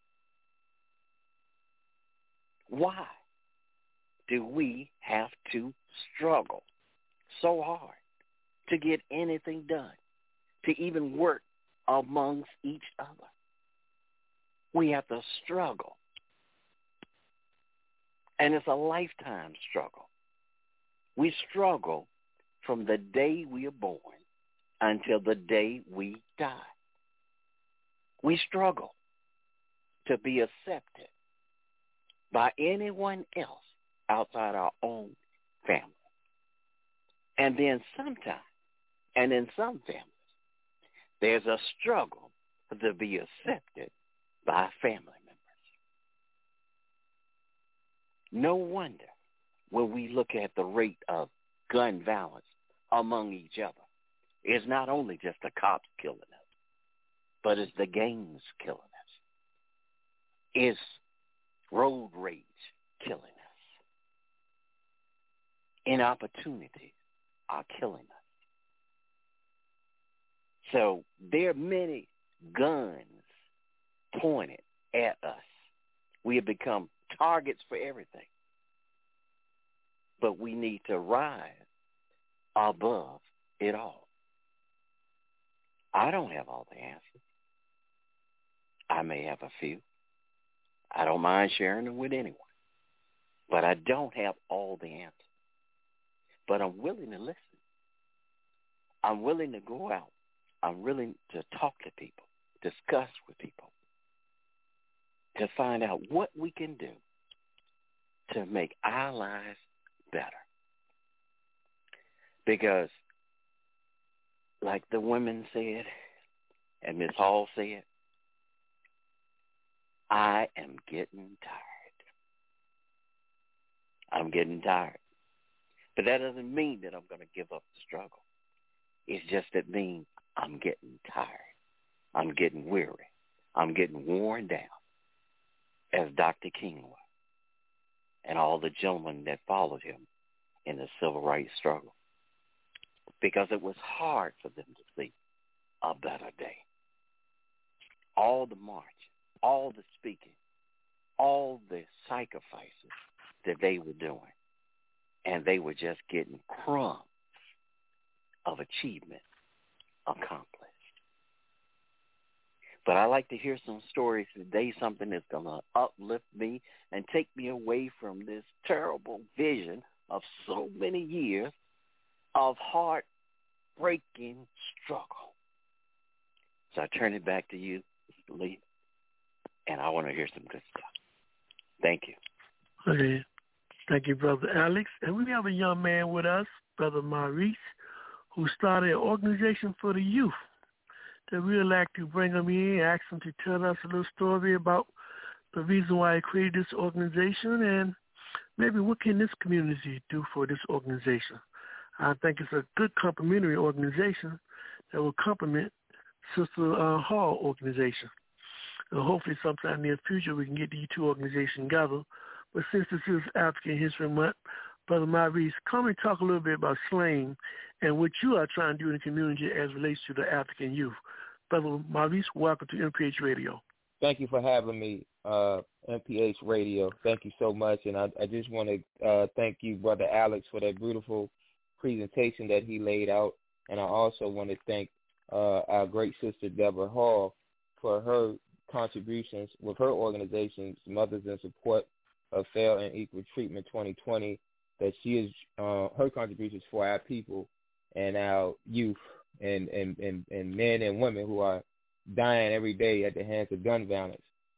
Why do we have to struggle so hard to get anything done, to even work amongst each other? We have to struggle. And it's a lifetime struggle. We struggle from the day we are born until the day we die. We struggle to be accepted by anyone else outside our own family. And then sometimes, and in some families, there's a struggle to be accepted by family members. No wonder when we look at the rate of gun violence among each other, it's not only just the cops killing us, but it's the gangs killing us. It's road rage killing us. Inopportunities are killing us. So there are many guns pointed at us. We have become targets for everything. But we need to rise above it all. I don't have all the answers. I may have a few. I don't mind sharing them with anyone. But I don't have all the answers. But I'm willing to listen. I'm willing to go out. I'm willing to talk to people, discuss with people, to find out what we can do to make our lives better. Because, like the women said, and Miss Hall said, I am getting tired. I'm getting tired. But that doesn't mean that I'm going to give up the struggle. It's just that means I'm getting tired. I'm getting weary. I'm getting worn down, as Doctor King was, and all the gentlemen that followed him in the civil rights struggle, because it was hard for them to see a better day. All the marching, all the speaking, all the sacrifices that they were doing, and they were just getting crumbs of achievement accomplished. But I like to hear some stories today, something that's going to uplift me and take me away from this terrible vision of so many years of heartbreaking struggle. So I turn it back to you, Mister Lee, and I want to hear some good stuff. Thank you. Okay. Thank you, Brother Alex. And we have a young man with us, Brother Maurice, who started an organization for the youth. That we'd like to bring him in, ask him to tell us a little story about the reason why he created this organization and maybe what can this community do for this organization. I think it's a good complementary organization that will complement Sister uh, Hall organization. And hopefully sometime in the near future we can get these two organizations together. But since this is African History Month, Brother Maurice, come and talk a little bit about slang and what you are trying to do in the community as relates to the African youth. Brother Maurice, welcome to M P H Radio. Thank you for having me, uh, M P H Radio. Thank you so much. And I, I just want to uh, thank you, Brother Alex, for that beautiful presentation that he laid out. And I also want to thank uh, our great sister, Deborah Hall, for her contributions with her organization's Mothers in Support of Fair and Equal Treatment twenty twenty, that she is uh, her contributions for our people and our youth and, and, and, and men and women who are dying every day at the hands of gun violence.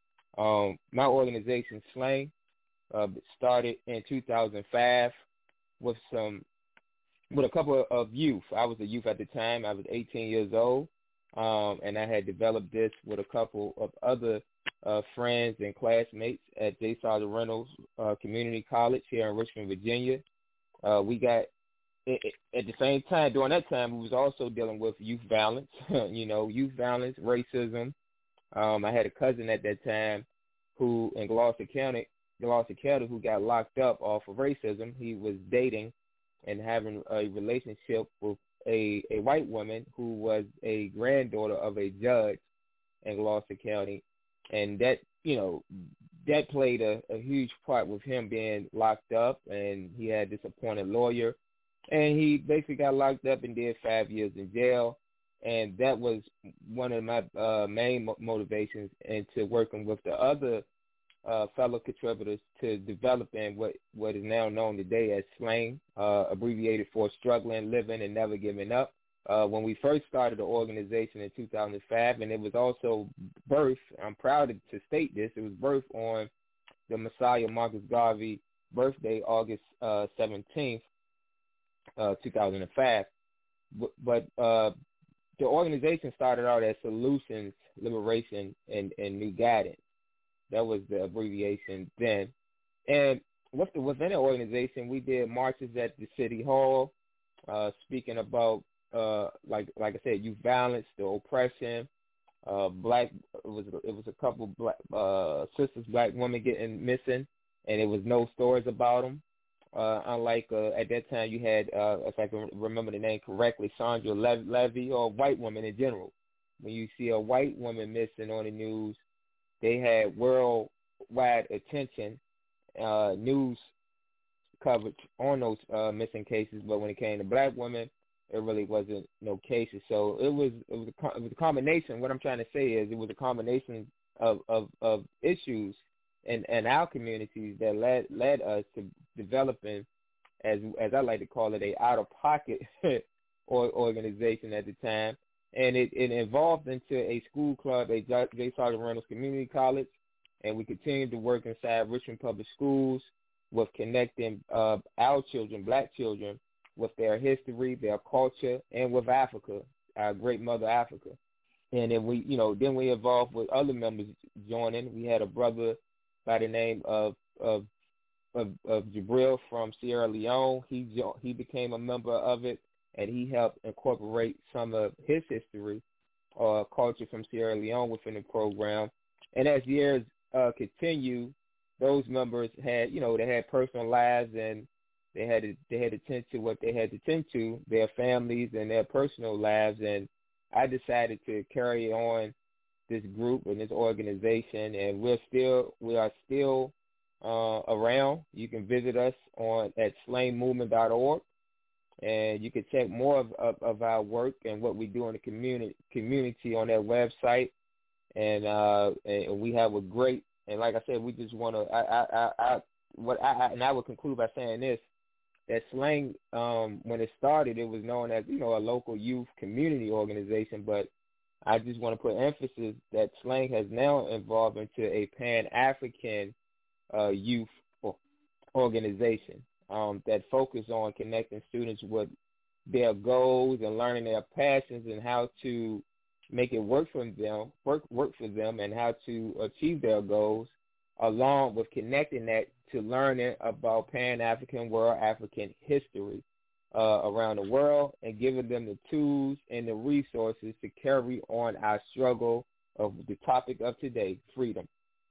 Um, my organization, Slang, uh, started in two thousand five with some with a couple of youth. I was a youth at the time. I was eighteen years old, um, and I had developed this with a couple of other uh, friends and classmates at J. Sargent Reynolds uh, Community College here in Richmond, Virginia. Uh, we got, it, it, at the same time, during that time, we was also dealing with youth violence, you know, youth violence, racism. Um, I had a cousin at that time who, in Gloucester County, Gloucester County, who got locked up off of racism. He was dating and having a relationship with a, a white woman who was a granddaughter of a judge in Gloucester County. And that, you know, that played a, a huge part with him being locked up, and he had this appointed lawyer. And he basically got locked up and did five years in jail. And that was one of my uh, main mo- motivations into working with the other uh, fellow contributors to developing what, what is now known today as SLANG, uh, abbreviated for Struggling, Living, and Never Giving Up. Uh, when we first started the organization in two thousand five, and it was also birthed, I'm proud to state this, it was birthed on the Messiah Marcus Garvey birthday, August uh, seventeenth, uh, two thousand five. But uh, the organization started out as Solutions, Liberation, and, and New Guidance. That was the abbreviation then. And with the, within the organization, we did marches at the City Hall, uh, speaking about, uh, like like I said, youth violence, the oppression, uh, black. It was it was a couple black uh, sisters, black women getting missing, and there was no stories about them. Uh, unlike uh, at that time, you had, uh, if I can remember the name correctly, Sandra Le- Levy, or white women in general. When you see a white woman missing on the news, they had worldwide attention, uh, news coverage on those uh, missing cases. But when it came to black women, it really wasn't no cases. So it was it was a, it was a combination. What I'm trying to say is it was a combination of of, of issues in, in our communities that led led us to developing, as as I like to call it, a out of pocket or organization at the time, and it, it evolved into a school club, a J. Sargent Reynolds Community College, and we continued to work inside Richmond Public Schools with connecting uh, our children, black children, with their history, their culture, and with Africa, our great mother Africa. And then we, you know, then we evolved with other members joining. We had a brother by the name of of of, of Jabril from Sierra Leone. He he became a member of it, and he helped incorporate some of his history or uh, culture from Sierra Leone within the program. And as years uh, continue, those members had, you know, they had personal lives, and they had to, they had to tend to what they had to tend to, their families and their personal lives. And I decided to carry on this group and this organization, and we're still we are still uh, around. You can visit us on at slain movement dot org, and you can check more of, of, of our work and what we do in the community community on that website. And uh, and we have a great, and like I said, we just want to. I, I, I, I what I, I and I would conclude by saying this: that Slang, um, when it started, it was known as, you know, a local youth community organization, but I just want to put emphasis that Slang has now evolved into a Pan-African uh, youth organization um, that focus on connecting students with their goals and learning their passions and how to make it work for them, work work for them, and how to achieve their goals, along with connecting that to learning about Pan-African world African history uh, around the world, and giving them the tools and the resources to carry on our struggle of the topic of today, freedom.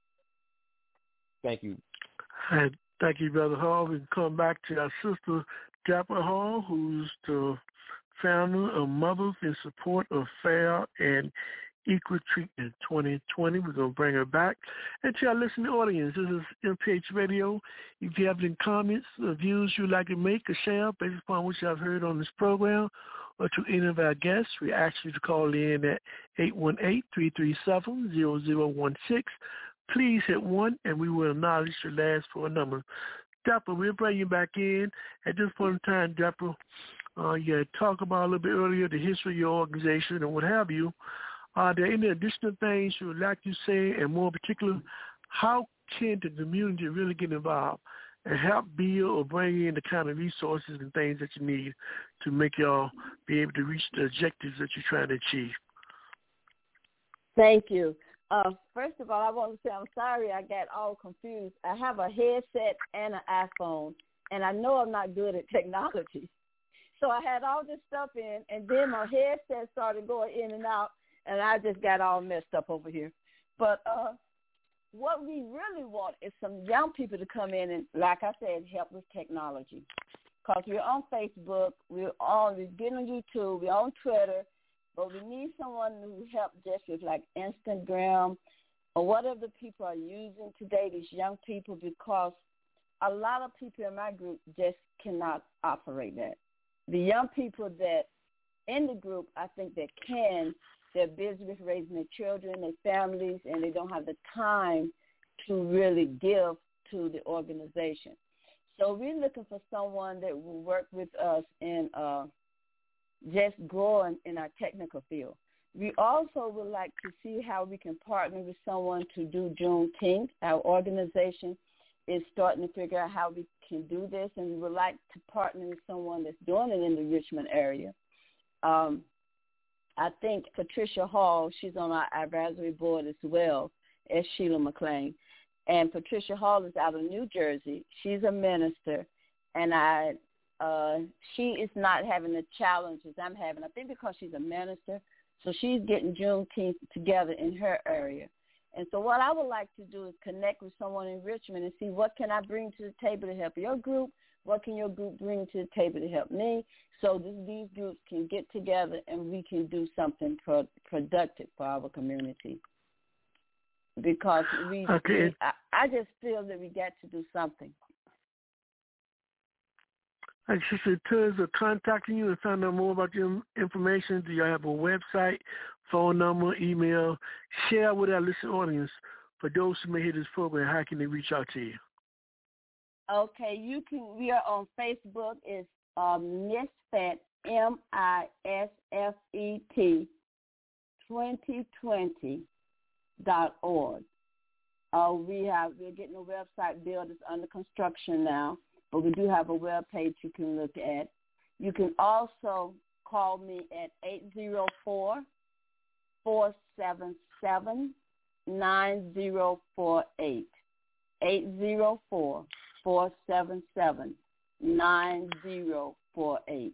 Thank you. Hey, thank you, Brother Hall. We can come back to our sister, Deborah Hall, who's the founder of Mothers in Support of Fair and Equal Treatment twenty twenty. We're going to bring her back. And to our listening audience, this is M P H Radio. If you have any comments or views you'd like to make or share based upon what you have heard on this program or to any of our guests, we ask you to call in at eight one eight, three three seven, zero zero one six. Please hit one, and we will acknowledge your last four numbers. Deborah, we'll bring you back in. At this point in time, Deborah, uh, you had talked about a little bit earlier the history of your organization and what have you. Are there any additional things you would like to say, and more particular, how can the community really get involved and help build or bring in the kind of resources and things that you need to make y'all be able to reach the objectives that you're trying to achieve? Thank you. Uh, first of all, I want to say I'm sorry I got all confused. I have a headset and an iPhone, and I know I'm not good at technology. So I had all this stuff in, and then my headset started going in and out, and I just got all messed up over here. But uh, what we really want is some young people to come in and, like I said, help with technology. Because we're on Facebook, we're on, we're getting on YouTube, we're on Twitter, but we need someone who help just with like Instagram or whatever the people are using today, these young people, because a lot of people in my group just cannot operate that. The young people that in the group, I think that can, they're busy with raising their children, their families, and they don't have the time to really give to the organization. So we're looking for someone that will work with us in uh, just growing in our technical field. We also would like to see how we can partner with someone to do Juneteenth. Our organization is starting to figure out how we can do this, and we would like to partner with someone that's doing it in the Richmond area. Um, I think Patricia Hall, she's on our advisory board as well as Sheila McLean. And Patricia Hall is out of New Jersey. She's a minister, and I, uh, she is not having the challenges I'm having. I think because she's a minister, so she's getting Juneteenth together in her area. And so what I would like to do is connect with someone in Richmond and see what can I bring to the table to help your group, what can your group bring to the table to help me, so that these groups can get together and we can do something pro- productive for our community. Because we, okay. we I, I just feel that we got to do something. Like Sister, in terms of contacting you and finding out more about your information, do you have a website, phone number, email? Share with our listening audience. For those who may hear this program, how can they reach out to you? Okay, you can. We are on Facebook. It's um, Misfet, M I S F E T, twenty twenty dot org. Uh, we have we're getting a website built. It's under construction now, but we do have a web page you can look at. You can also call me at eight zero four, four seven seven, nine zero four eight. eight zero four, four seven seven, nine zero four eight.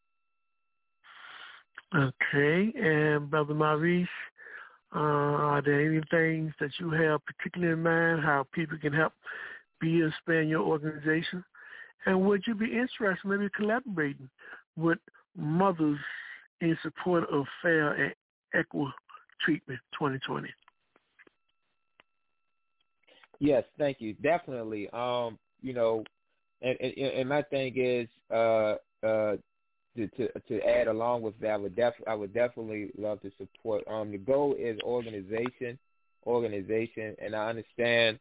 Okay, and Brother Maurice, uh, are there any things that you have particularly in mind, how people can help be and expand your organization? And would you be interested maybe collaborating with mothers in support of fair and equal treatment twenty twenty? Yes, thank you. Definitely. Um, you know, and, and, and my thing is uh, uh, to, to to add along with that, I would def I would definitely love to support. Um, the goal is organization, organization, and I understand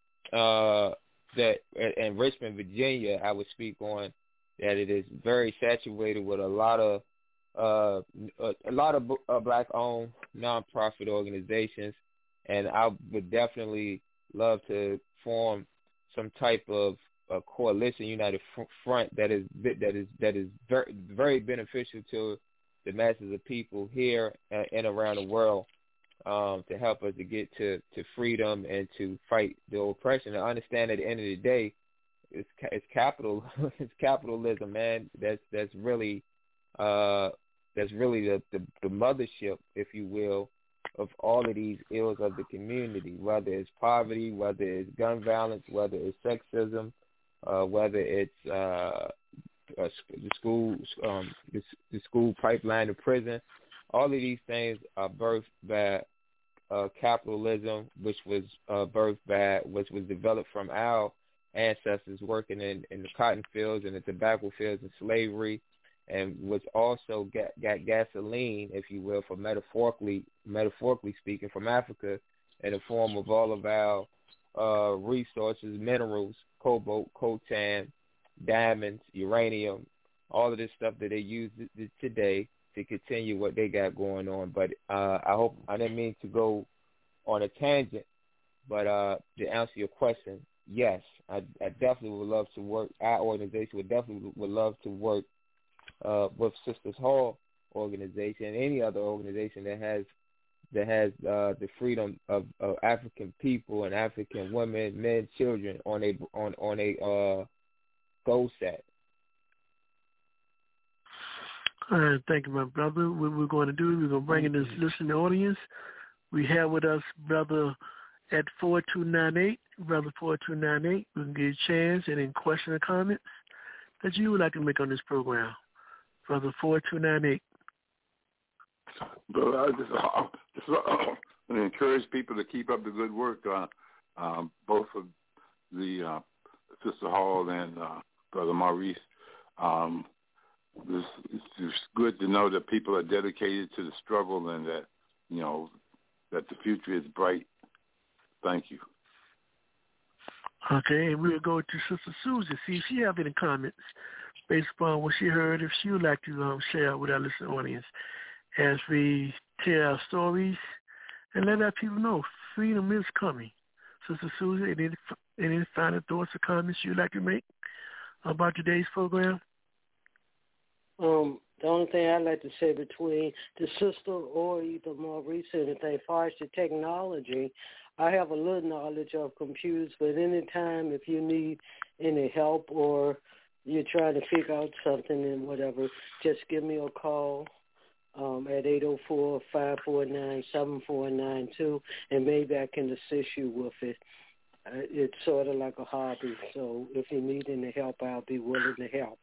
uh, that in Richmond, Virginia, I would speak on that it is very saturated with a lot of uh, a, a lot of uh, black-owned nonprofit organizations, and I would definitely love to form some type of a coalition, united front that is that is that is very very beneficial to the masses of people here and around the world, um, to help us to get to, to freedom and to fight the oppression. And understand at the end of the day, it's it's capital it's capitalism, man. That's that's really uh, that's really the, the the mothership, if you will, of all of these ills of the community, whether it's poverty, whether it's gun violence, whether it's sexism, uh, whether it's uh, uh, the school, um, the, the school pipeline, the prison. All of these things are birthed by uh, capitalism, which was uh, birthed by, which was developed from our ancestors working in, in the cotton fields and the tobacco fields and slavery, and was also got, got gasoline, if you will, for metaphorically, metaphorically speaking, from Africa in the form of all of our uh, resources, minerals, cobalt, coltan, diamonds, uranium, all of this stuff that they use today to continue what they got going on. But uh, I hope I didn't mean to go on a tangent, but uh, to answer your question, yes, I, I definitely would love to work. Our organization would definitely would love to work uh, with Sisters Hall organization and any other organization that has that has uh, the freedom of, of African people and African women, men, children on a on on a uh, goal set. All right, thank you, my brother. What we're going to do, we're going to bring in this listening audience. We have with us brother at four two nine eight, brother four two nine eight. We can give you a chance and any question or comments that you would like to make on this program. Brother four two nine eight. Brother, I just, uh, just uh, encourage people to keep up the good work, uh, um, both of the uh, Sister Hall and uh, Brother Maurice. Um, it's, it's just good to know that people are dedicated to the struggle and that, you know, that the future is bright. Thank you. Okay, and we'll go to Sister Susie, see if she have any comments based upon what she heard, if she would like to um, share with our listening audience as we tell our stories and let our people know freedom is coming. Sister Susie, any, any final thoughts or comments you'd like to make about today's program? Um, The only thing I'd like to say between the sister or either Maurice and anything, as far as the technology, I have a little knowledge of computers, but anytime if you need any help or you're trying to figure out something and whatever, just give me a call um, at eight oh four, five four nine, seven four nine two, and maybe I can assist you with it. Uh, it's sort of like a hobby, so if you need any help, I'll be willing to help.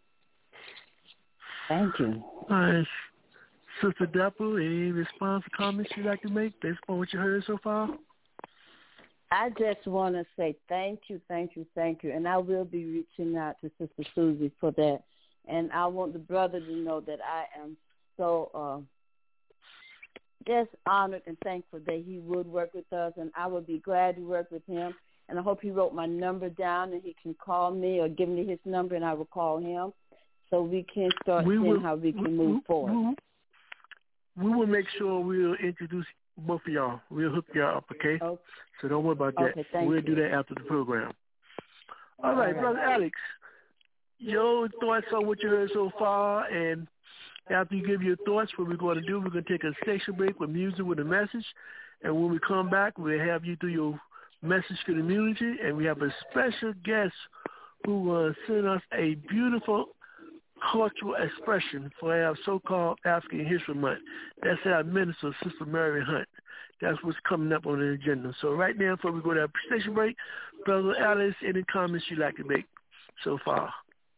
Thank you. All right. Sister Dapper, any response or comments you'd like to make based on what you heard so far? I just want to say thank you, thank you, thank you. And I will be reaching out to Sister Susie for that. And I want the brother to know that I am so uh, just honored and thankful that he would work with us. And I would be glad to work with him. And I hope he wrote my number down and he can call me or give me his number and I will call him so we can start we seeing will, how we can we, move we, forward. We will make sure we'll introduce both of y'all. We'll hook y'all up, okay? okay. So don't worry about that. Okay, thank we'll you. do that after the program. All right, All right, Brother Alex, your thoughts on what you heard so far, and after you give your thoughts, what we're going to do, we're going to take a station break with music with a message, and when we come back, we'll have you do your message to the community, and we have a special guest who will send us a beautiful cultural expression for our so-called African History Month. That's our minister, Sister Mary Hunt. That's what's coming up on the agenda. So right now, before we go to our station break, Brother Alice, any comments you'd like to make so far?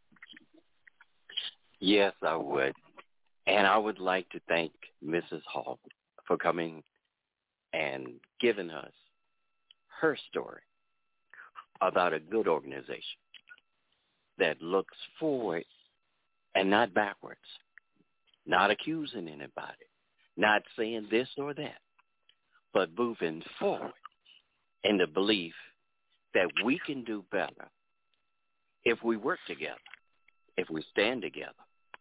Yes, I would. And I would like to thank Missus Hall for coming and giving us her story about a good organization that looks forward and not backwards, not accusing anybody, not saying this or that, but moving forward in the belief that we can do better if we work together, if we stand together.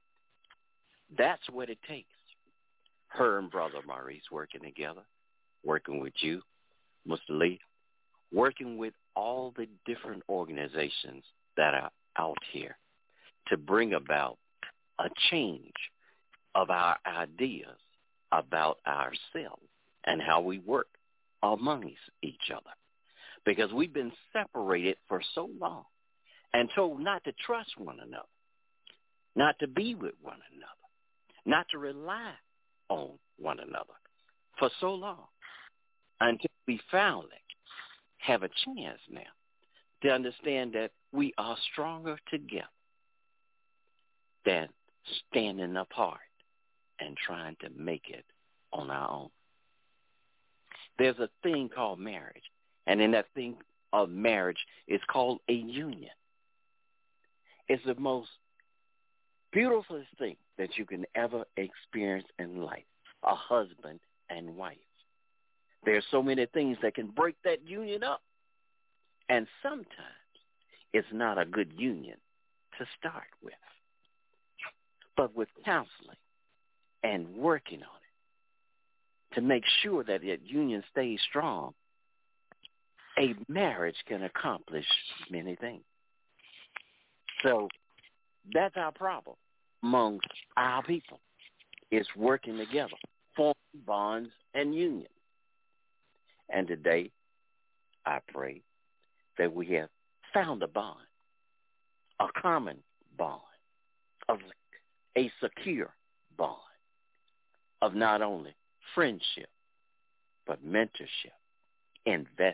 That's what it takes. Her and Brother Maurice working together, working with you, Mister Lee, working with all the different organizations that are out here to bring about a change of our ideas about ourselves and how we work among each other. Because we've been separated for so long and told not to trust one another, not to be with one another, not to rely on one another for so long until we finally have a chance now to understand that we are stronger together than standing apart and trying to make it on our own. There's a thing called marriage, and in that thing of marriage, it's called a union. It's the most beautiful thing that you can ever experience in life, a husband and wife. There's so many things that can break that union up, and sometimes it's not a good union to start with. But with counseling and working on it to make sure that that union stays strong, a marriage can accomplish many things. So that's our problem amongst our people, is working together, forming bonds and unions. And today, I pray that we have found a bond, a common bond, of a secure bond of not only friendship, but mentorship, investment,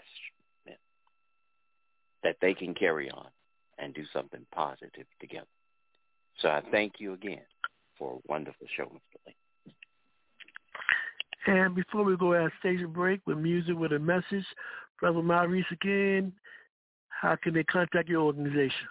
that they can carry on and do something positive together. So I thank you again for a wonderful show, Mister Lee. And before we go our station break with music with a message, Brother Maurice again, how can they contact your organization?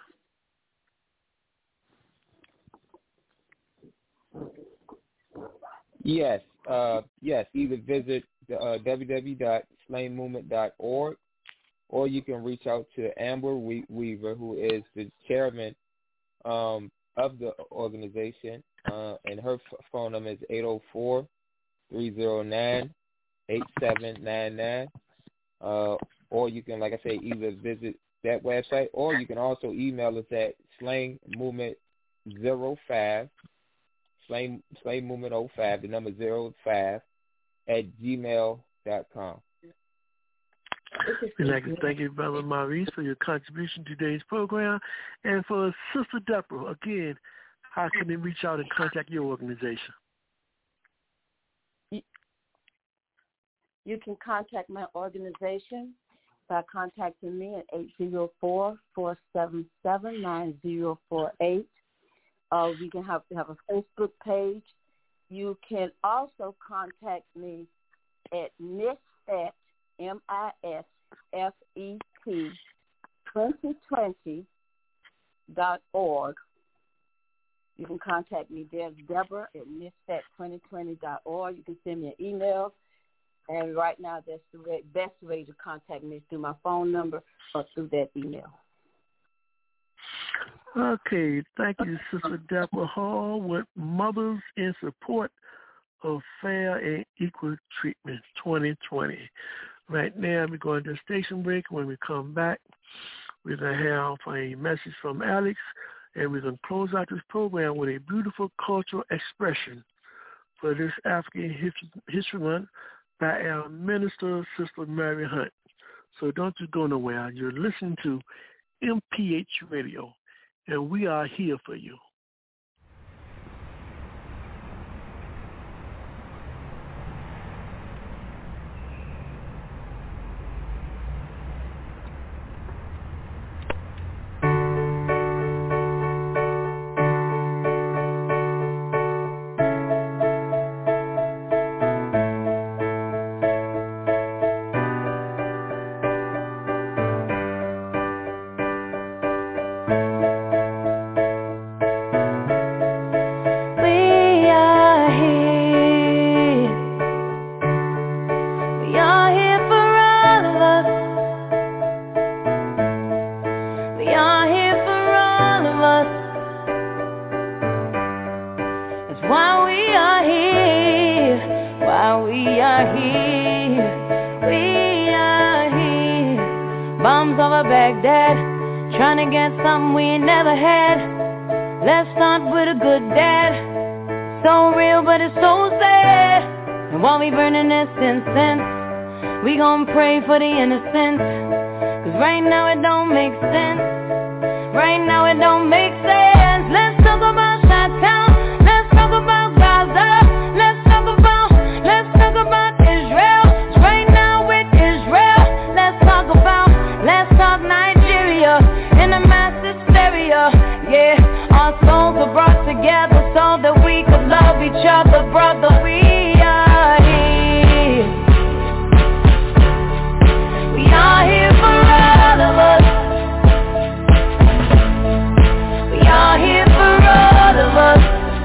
Yes, uh, yes. Either visit uh, w w w dot slain movement dot org, or you can reach out to Amber Weaver, who is the chairman um, of the organization, uh, and her f- phone number is eight oh four, three oh nine, eight seven nine nine. Uh, or you can, like I say, either visit that website, or you can also email us at slang movement zero five Slave, Slave Movement oh five, the number zero five, at gmail dot com. We'd like to thank you, Brother Maurice, for your contribution to today's program. And for Sister Deborah, again, how can they reach out and contact your organization? You can contact my organization by contacting me at eight zero four, four seven seven, nine zero four eight. Uh, we can have, have a Facebook page. You can also contact me at misfet, M I S F E T, twenty twenty dot org. You can contact me there, Deborah, at misfet twenty twenty dot org. You can send me an email. And right now, that's the way, best way to contact me is through my phone number or through that email. Okay, thank you, Sister Deborah Hall, with Mothers in Support of Fair and Equal Treatment twenty twenty. Right now, we're going to a station break. When we come back, we're going to have a message from Alex, and we're going to close out this program with a beautiful cultural expression for this African History Month by our minister, Sister Mary Hunt. So don't you go nowhere. You're listening to M P H Radio, and we are here for you. For the innocent, cause right now it don't make sense. Right now it don't make sense. Let's talk about Chi-Town. Let's talk about Gaza. Let's talk about, let's talk about Israel. Right now with Israel. Let's talk about, let's talk Nigeria in a mass hysteria. Yeah, our souls are brought together so that we could love each other, brother. We are here. We are here for all of us. We are here for all of us.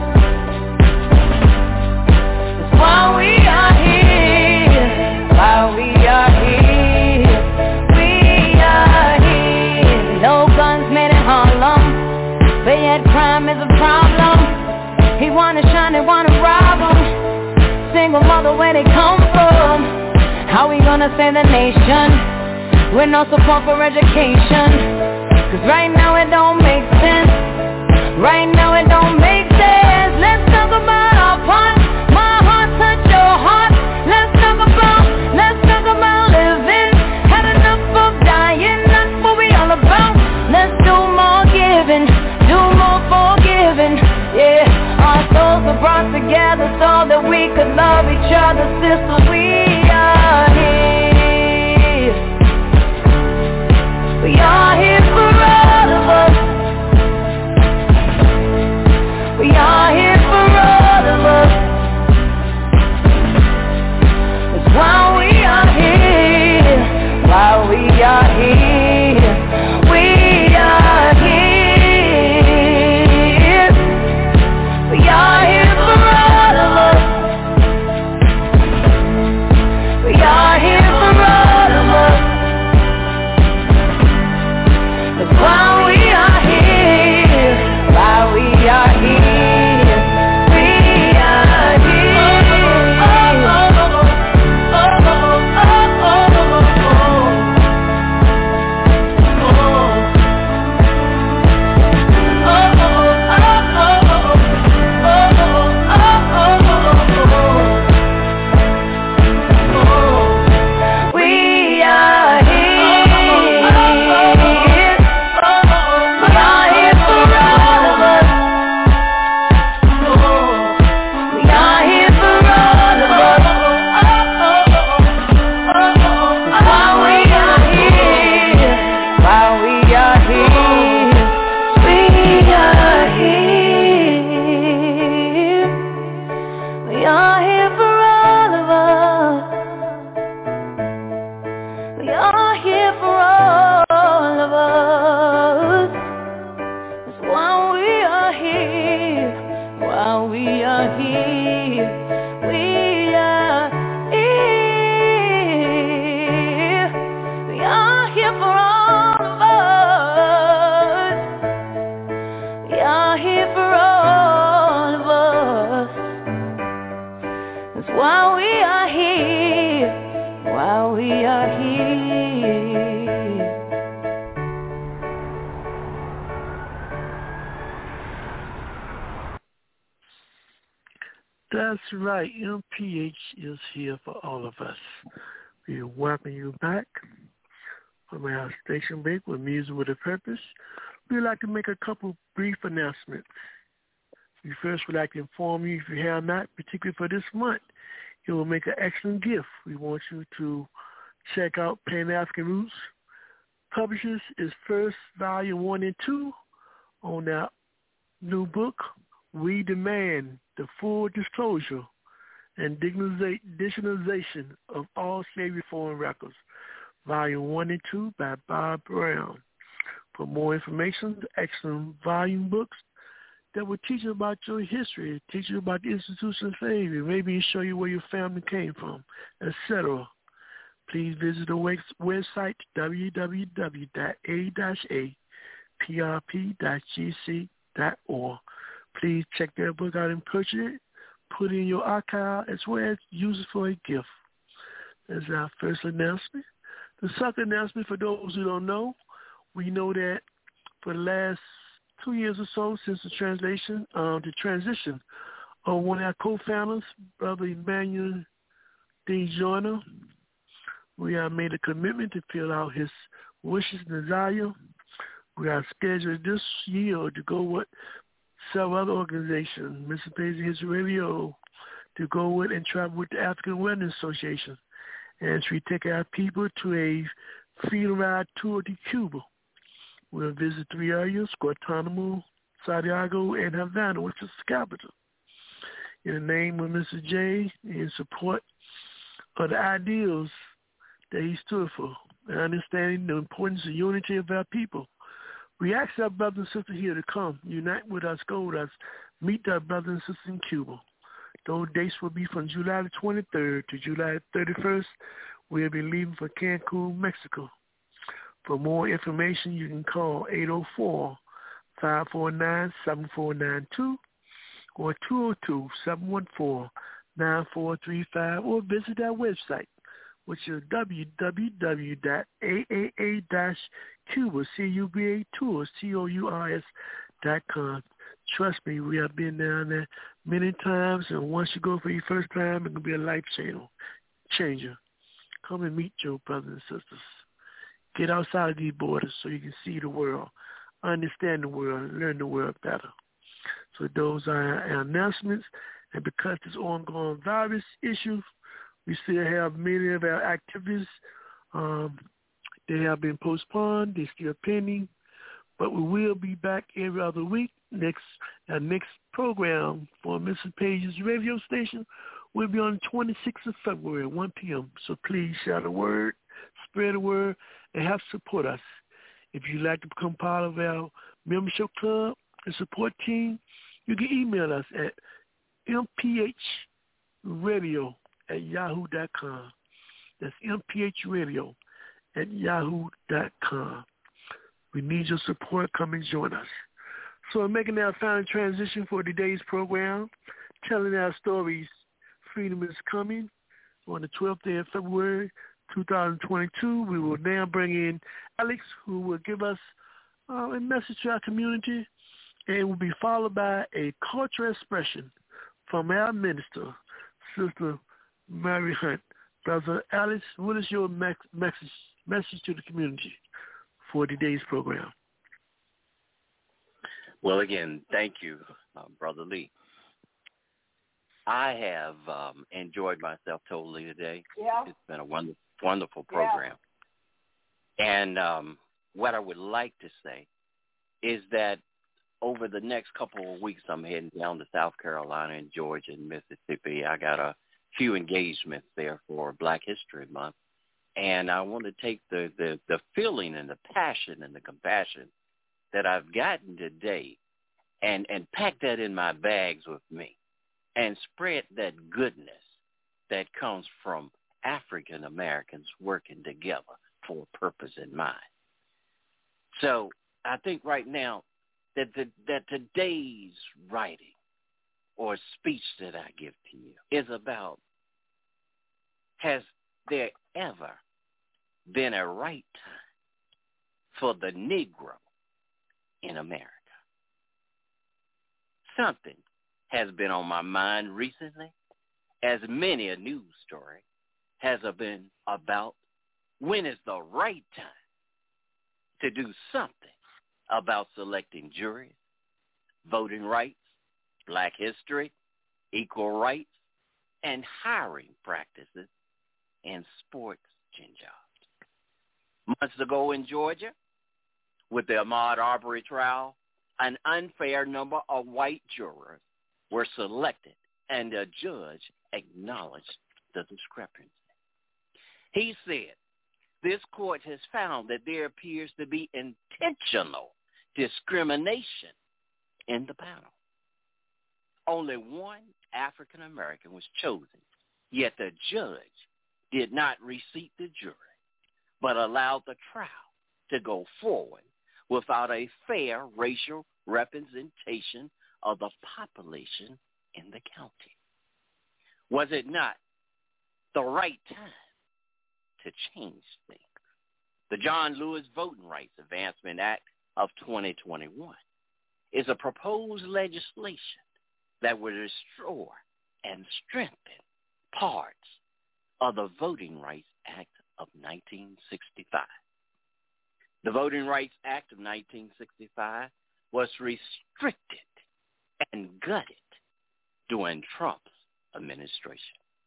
That's why we are here. Why we are here. We are here. No guns made in Harlem, but yet crime is a problem. He wanna shine, they wanna rob him. Single mother, where they come from. How we gonna save the nation with no support for education? Cause right now it don't make sense. Right now it don't make sense. Let's talk about our part. My heart touch your heart. Let's talk about, let's talk about living. Had enough of dying, that's what we all about. Let's do more giving, do more forgiving. Yeah, our souls are brought together so that we could love each other, sisters. We are here. We are here for all of us. That's right. M P H is here for all of us. We welcome you back from our station break with Music with a Purpose. We'd like to make a couple brief announcements. We first would like to inform you, if you have not, particularly for this month, it will make an excellent gift. We want you to check out Pan-African Roots Publishers' is first volume one and two on our new book, We Demand the Full Disclosure and Digitalization of All Slavery Foreign Records, volume one and two by Bob Brown. For more information, excellent volume books that will teach you about your history, teach you about the institution of slavery, maybe show you where your family came from, et cetera. Please visit the website w w w dot a dash a p r p dot g c dot org. Please check that book out and purchase it. Put it in your archive as well as use it for a gift. That's our first announcement. The second announcement, for those who don't know, we know that for the last two years or so since the translation, uh, the transition of one of our co-founders, Brother Emmanuel D. Joyner, we have made a commitment to fill out his wishes and desire. We are scheduled this year to go with several other organizations, Mississippi History Radio, to go with and travel with the African Awareness Association. And as we take our people to a freedom ride tour to Cuba, we'll visit three areas, Guantanamo, Santiago, and Havana, which is the capital. In the name of Mister J, in support of the ideals that he stood for, and understanding the importance of unity of our people. We ask our brothers and sisters here to come, unite with us, go with us, meet our brothers and sisters in Cuba. Those dates will be from July the twenty-third to July the thirty-first. We'll be leaving for Cancun, Mexico. For more information, you can call eight oh four, five four nine, seven four nine two or two oh two, seven one four, nine four three five, or visit our website, which is w w w dot a a a dash cuba, C U B A tours, T O U R S dot com. Trust me, we have been down there many times, and once you go for your first time, it can be a life changer. Come and meet your brothers and sisters. Get outside of these borders so you can see the world, understand the world, learn the world better. So those are our announcements. And because this ongoing virus issue, we still have many of our activities. Um, they have been postponed. They're still pending. But we will be back every other week. Next, our next program for Missus Page's radio station will be on the twenty-sixth of February at one p.m. So please share the word, spread the word, and help support us. If you'd like to become part of our membership club and support team, you can email us at m p h radio at yahoo dot com. That's m p h radio at yahoo dot com. We need your support. Come and join us. So we're making our final transition for today's program, telling our stories. Freedom is coming on the twelfth day of February, two thousand twenty-two. We will now bring in Alex, who will give us uh, a message to our community, and it will be followed by a cultural expression from our minister, Sister Mary Hunt. Brother Alex, what is your me- message message to the community for today's program? Well, again, thank you, uh, Brother Lee. I have um, enjoyed myself totally today. Yeah. It's been a wonderful, wonderful program. Yeah. And um, what I would like to say is that over the next couple of weeks, I'm heading down to South Carolina and Georgia and Mississippi. I got a few engagements there for Black History Month. And I want to take the, the, the feeling and the passion and the compassion that I've gotten today and, and pack that in my bags with me and spread that goodness that comes from African Americans working together for a purpose in mind. So I think right now that the, that today's writing or speech that I give to you is about, has there ever been a right time for the Negro in America? Something has been on my mind recently, as many a news story has been about when is the right time to do something about selecting juries, voting rights, black history, equal rights, and hiring practices in sports and jobs. Months ago in Georgia, with the Ahmaud Arbery trial, an unfair number of white jurors were selected, and the judge acknowledged the discrepancy. He said, this court has found that there appears to be intentional discrimination in the panel. Only one African American was chosen, yet the judge did not reseat the jury, but allowed the trial to go forward without a fair racial representation of the population in the county. Was it not the right time to change things? The John Lewis Voting Rights Advancement Act of twenty twenty-one is a proposed legislation that would restore and strengthen parts of the Voting Rights Act of nineteen sixty-five. The Voting Rights Act of nineteen sixty-five was restricted and gutted during Trump's administration.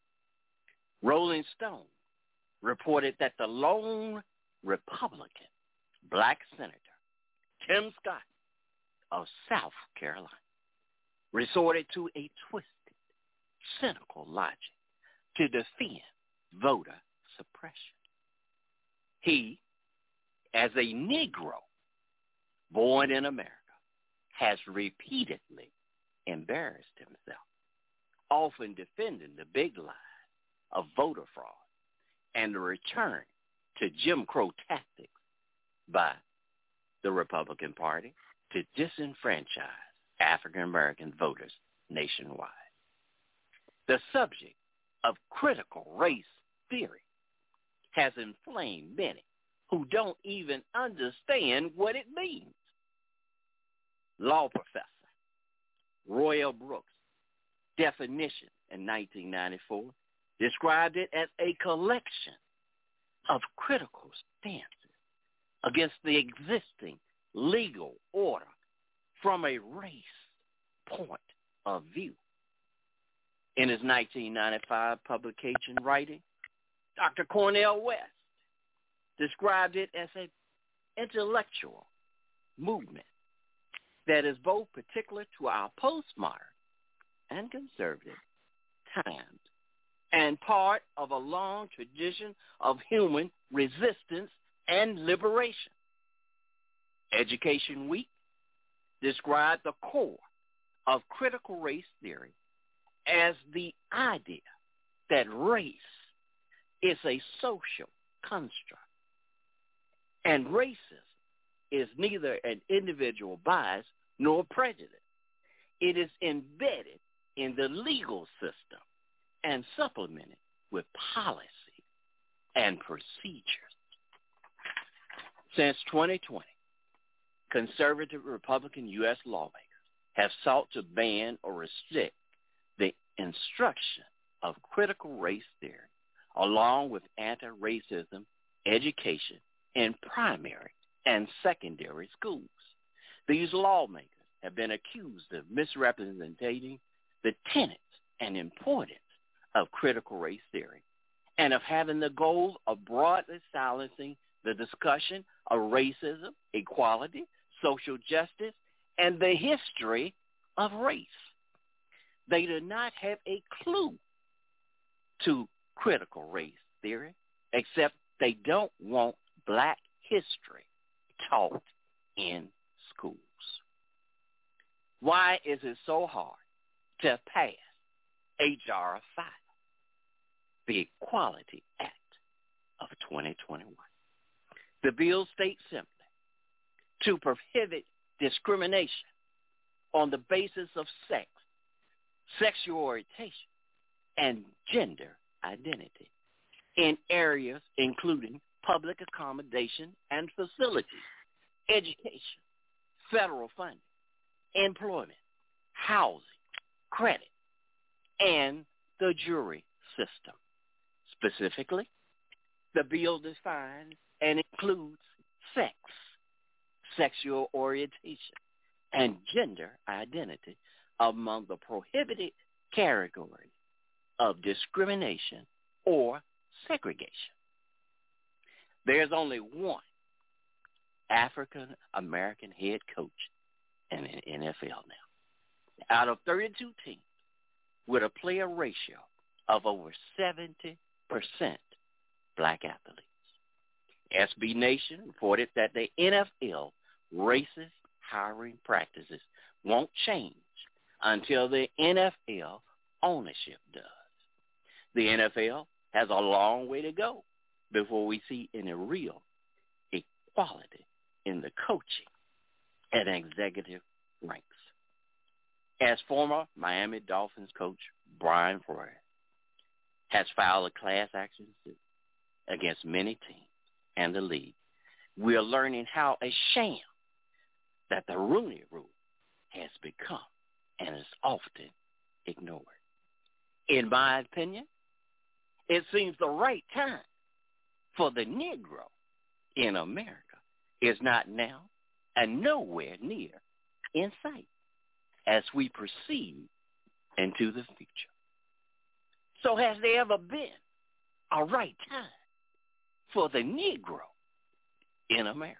Rolling Stone reported that the lone Republican black senator, Tim Scott of South Carolina, resorted to a twisted, cynical logic to defend voter suppression. He, as a Negro born in America, has repeatedly embarrassed himself, often defending the big lie of voter fraud and the return to Jim Crow tactics by the Republican Party to disenfranchise African-American voters nationwide. The subject of critical race theory has inflamed many who don't even understand what it means. Law professor Royal Brooks' definition in nineteen ninety-four described it as a collection of critical stances against the existing legal order from a race point of view. In his nineteen ninety-five publication writing, Doctor Cornel West described it as an intellectual movement that is both particular to our postmodern and conservative times and part of a long tradition of human resistance and liberation. Education Week described the core of critical race theory as the idea that race is a social construct and racism is neither an individual bias nor prejudice. It is embedded in the legal system and supplemented with policy and procedures. Since twenty twenty, conservative Republican U S lawmakers have sought to ban or restrict the instruction of critical race theory, along with anti-racism education in primary and secondary schools. These lawmakers have been accused of misrepresenting the tenets and importance of critical race theory and of having the goal of broadly silencing the discussion of racism, equality, social justice, and the history of race. They do not have a clue to critical race theory, except they don't want black history taught in schools. Why is it so hard to pass H R five, the Equality Act of twenty twenty-one? The bill states simply to prohibit discrimination on the basis of sex, sexual orientation, and gender identity in areas including public accommodation and facilities, education, federal funding, employment, housing, credit, and the jury system. Specifically, the bill defines and includes sex, sexual orientation, and gender identity among the prohibited categories of discrimination or segregation. There's only one African-American head coach in the N F L now. Out of thirty-two teams with a player ratio of over seventy percent black athletes. S B Nation reported that the N F L racist hiring practices won't change until the N F L ownership does. The N F L has a long way to go before we see any real equality in the coaching and executive ranks. As former Miami Dolphins coach Brian Flores has filed a class action suit against many teams and the league, we are learning how a sham that the Rooney Rule has become and is often ignored. In my opinion, it seems the right time for the Negro in America is not now and nowhere near in sight as we proceed into the future. So has there ever been a right time for the Negro in America?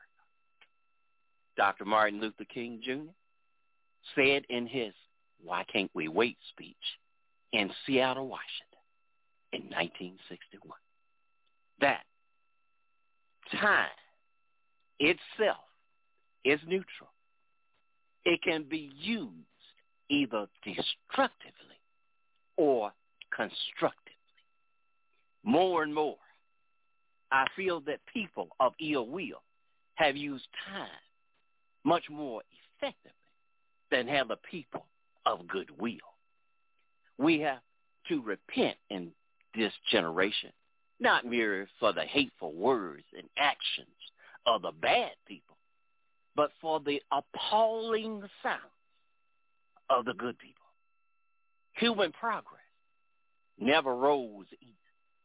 Doctor Martin Luther King Junior said in his Why Can't We Wait speech in Seattle, Washington in nineteen sixty-one that time itself is neutral. It can be used either destructively or constructively. More and more, I feel that people of ill will have used time much more effectively than have the people of goodwill. We have to repent in this generation, not merely for the hateful words and actions of the bad people, but for the appalling sounds of the good people. Human progress never rose easy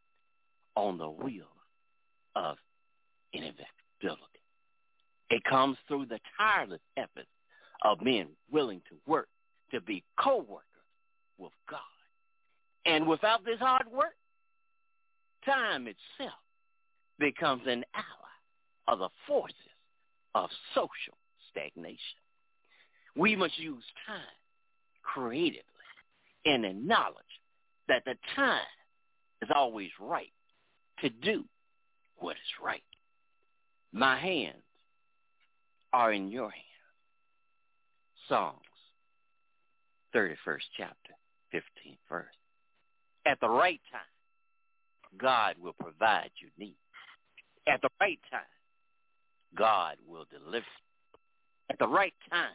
on the wheel of inevitability. It comes through the tireless efforts of men willing to work to be co-workers with God. And without this hard work, time itself becomes an ally of the forces of social stagnation. We must use time creatively in the knowledge that the time is always right to do what is right. My hands are in your hands. Psalms, thirty-first chapter, fifteenth verse. At the right time, God will provide your needs. At the right time, God will deliver you. At the right time,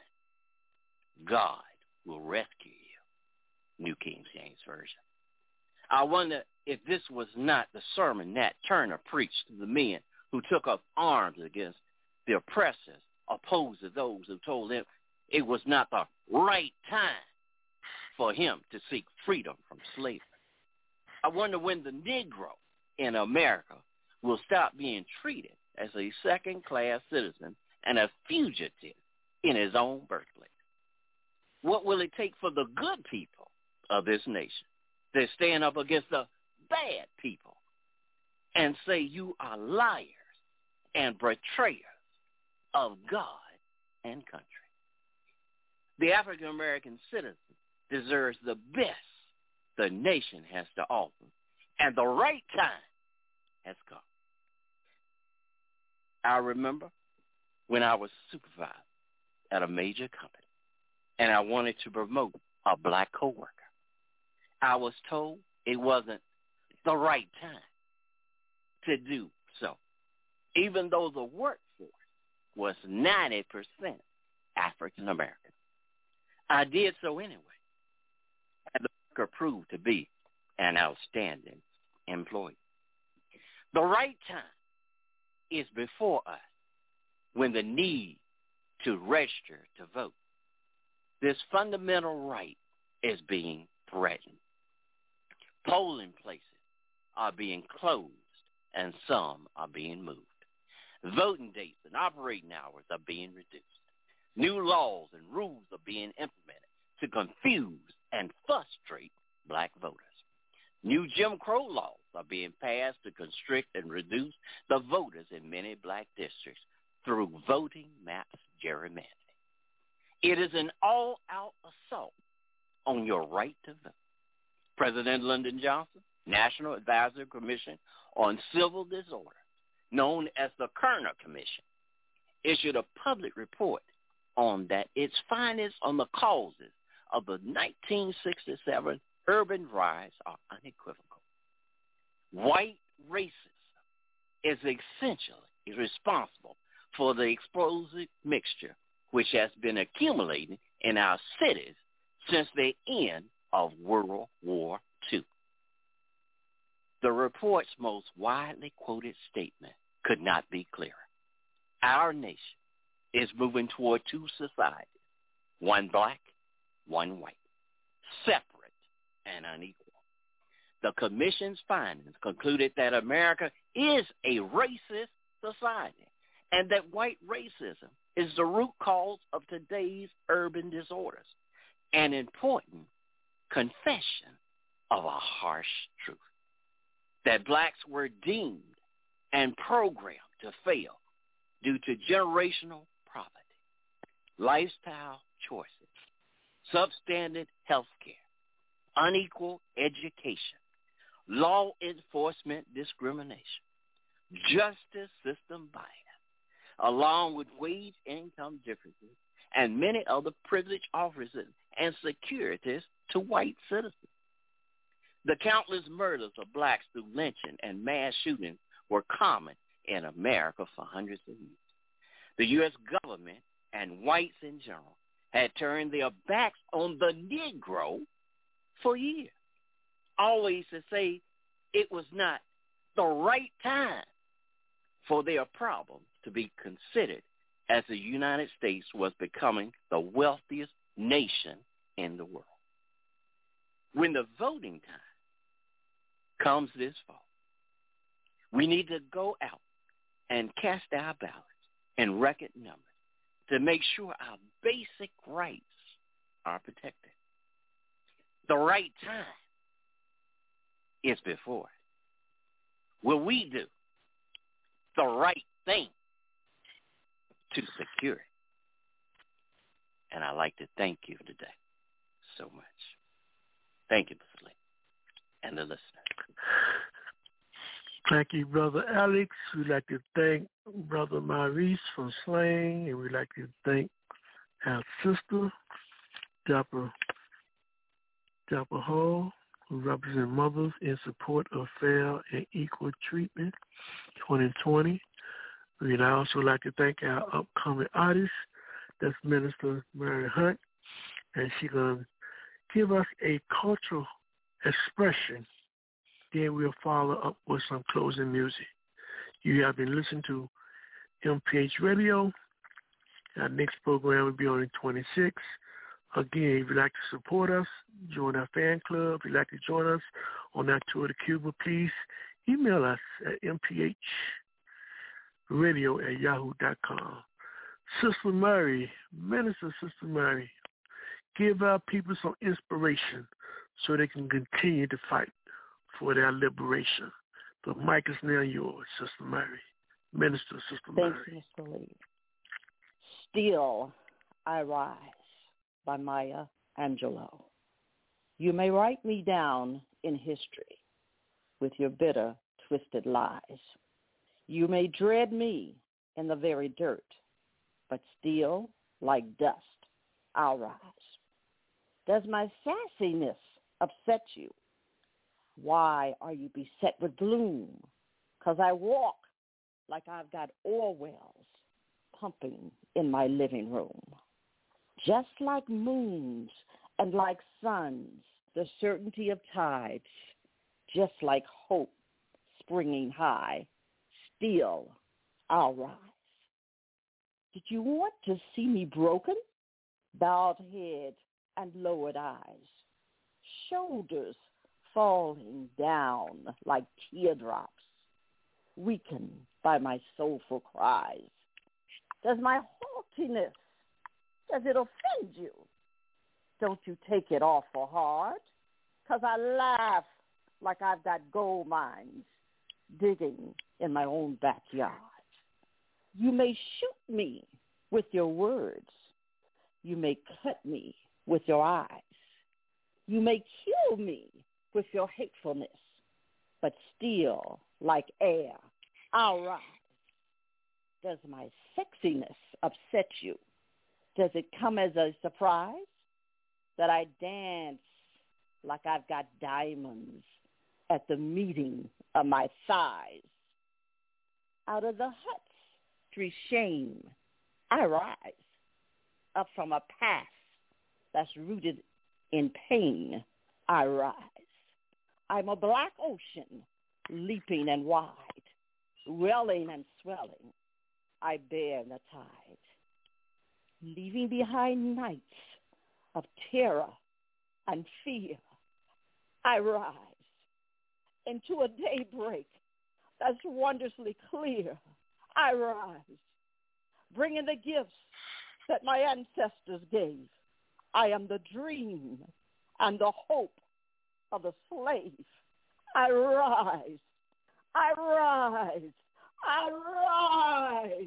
God will rescue you. New King James Version. I wonder if this was not the sermon Nat Turner preached to the men who took up arms against the oppressors, opposed to those who told him it was not the right time for him to seek freedom from slavery. I wonder when the Negro in America will stop being treated as a second-class citizen and a fugitive in his own birthplace. What will it take for the good people of this nation to stand up against the bad people and say you are liars and betrayers of God and country? The African-American citizen deserves the best the nation has to offer, and the right time has come. I remember when I was supervisor at a major company, and I wanted to promote a black coworker. I was told it wasn't the right time to do so, even though the workforce was ninety percent African American. I did so anyway, and the worker proved to be an outstanding employee. The right time is before us when the need to register to vote. This fundamental right is being threatened. Polling places are being closed and some are being moved. Voting dates and operating hours are being reduced. New laws and rules are being implemented to confuse and frustrate black voters. New Jim Crow laws are being passed to constrict and reduce the voters in many black districts through voting maps gerrymandering. It is an all-out assault on your right to vote. President Lyndon Johnson, National Advisory Commission on Civil Disorder, known as the Kerner Commission, issued a public report on that its findings on the causes of the nineteen sixty-seven urban rise are unequivocal. White racism is essentially responsible for the explosive mixture which has been accumulating in our cities since the end of World War Two. The report's most widely quoted statement could not be clearer. Our nation is moving toward two societies, one black, one white, separate and unequal. The commission's findings concluded that America is a racist society and that white racism is the root cause of today's urban disorders, an important confession of a harsh truth, that blacks were deemed and programmed to fail due to generational poverty, lifestyle choices, substandard health care, unequal education, law enforcement discrimination, justice system bias, along with wage income differences and many other privileged offices and securities to white citizens. The countless murders of blacks through lynching and mass shootings were common in America for hundreds of years. The U S government and whites in general had turned their backs on the Negro for years, always to say it was not the right time for their problem to be considered as the United States was becoming the wealthiest nation in the world. When the voting time comes this fall, we need to go out and cast our ballots in record numbers to make sure our basic rights are protected. The right time is before it. Will we do the right thing to secure it? And I'd like to thank you today so much. Thank you, Mister Lee, and the listeners. Thank you, Brother Alex. We'd like to thank Brother Maurice from Slang, and we'd like to thank our sister, Dapper, Dapper Hall, who represents mothers in support of fair and equal treatment twenty twenty. We'd also like to thank our upcoming artist, that's Minister Mary Hunt, and she's going to give us a cultural expression. Then we'll follow up with some closing music. You have been listening to M P H Radio. Our next program will be on the twenty-sixth. Again, if you'd like to support us, join our fan club. If you'd like to join us on our tour to Cuba, please email us at m p h radio at yahoo dot com. Sister Mary, Minister Sister Mary, give our people some inspiration so they can continue to fight for their liberation. The mic is now yours, Sister Mary. Minister Sister Mary. Thank you, Mister Lee. Still I Rise by Maya Angelou. You may write me down in history with your bitter, twisted lies. You may dread me in the very dirt, but still, like dust, I'll rise. Does my sassiness upset you? Why are you beset with gloom? 'Cause I walk like I've got oil wells pumping in my living room. Just like moons and like suns, the certainty of tides, just like hope springing high, still I'll rise. Did you want to see me broken? Bowed head and lowered eyes, shoulders falling down like teardrops, weakened by my soulful cries? Does my haughtiness, does it offend you? Don't you take it awful hard, 'cause I laugh like I've got gold mines digging in my own backyard. You may shoot me with your words. You may cut me with your eyes. You may kill me with your hatefulness, but still, like air, I'll rise. Does my sexiness upset you? Does it come as a surprise that I dance like I've got diamonds at the meeting of my thighs? Out of the huts through shame, I rise. Up from a past that's rooted in pain, I rise. I'm a black ocean, leaping and wide, welling and swelling. I bear the tide, leaving behind nights of terror and fear. I rise into a daybreak that's wondrously clear. I rise, bringing the gifts that my ancestors gave. I am the dream and the hope of the slave. I rise, I rise, I rise.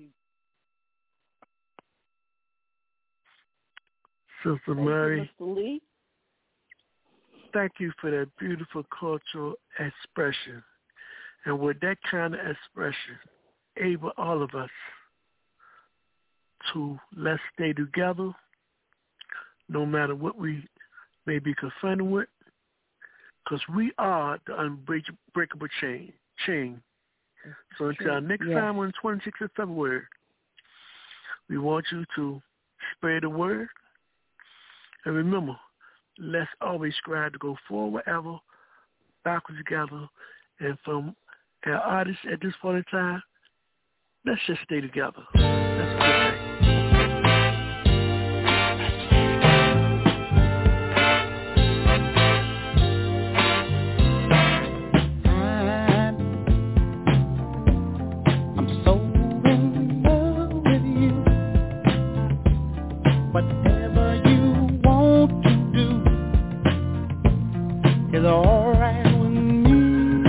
Sister Thank Mary, you, Mister Lee. Thank you for that beautiful cultural expression. And with that kind of expression, able all of us to let's stay together no matter what we may be confronted with, because we are the unbreakable chain. chain. So until our next yes. time on the twenty-sixth of February, we want you to spread the word. And remember, let's always strive to go forward ever, backwards together. And from our artists at this point in time, let's just stay together. That's a good thing. All right with me,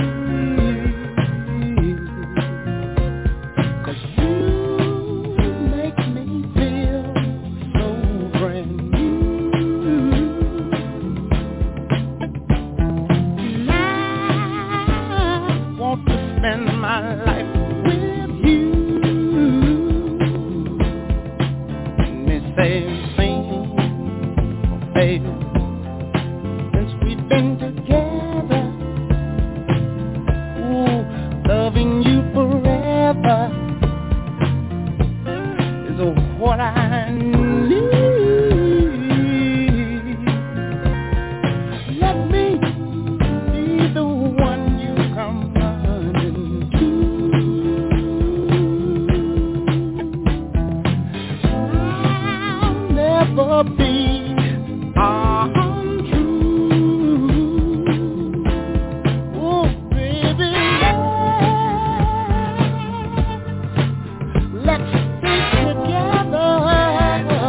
'cause you make me feel so brand new. I want to spend my life with you. And they say, sing, baby, since we've been together. Loving you forever is what I need. Let me be the one you come running to. I'll never be untrue. Oh, baby, let's stay together.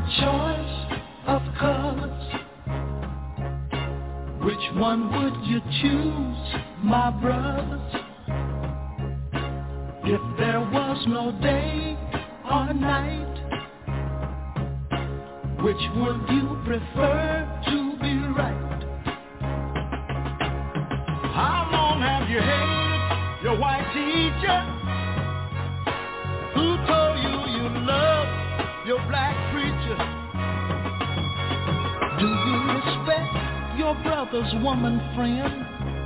choice of colors, which one would you choose, my brothers? If there was no day or night, which would you prefer to be right? How long have you hated your white teacher who told you you love your black preacher? Do you respect your brother's woman friend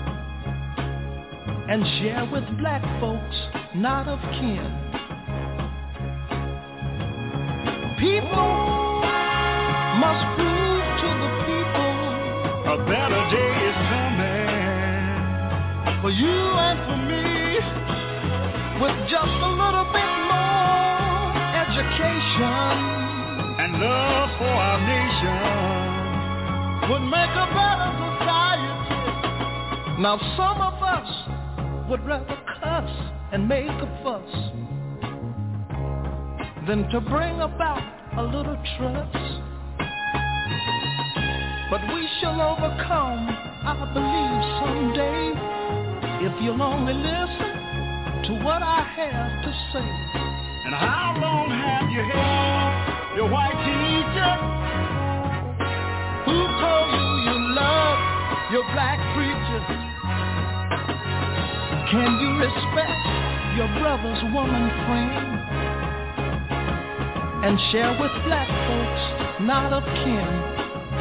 and share with black folks not of kin? People must prove to the people a better day is coming for you and for me, with just a little bit more education and love for our nation would make a better society. Now some of us would rather cuss and make a fuss than to bring about a little trust. But we shall overcome, I believe, someday, if you'll only listen to what I have to say. And how long have you had your white teacher who told you you love your black preacher? Can you respect your brother's woman friend and share with black folks not of kin?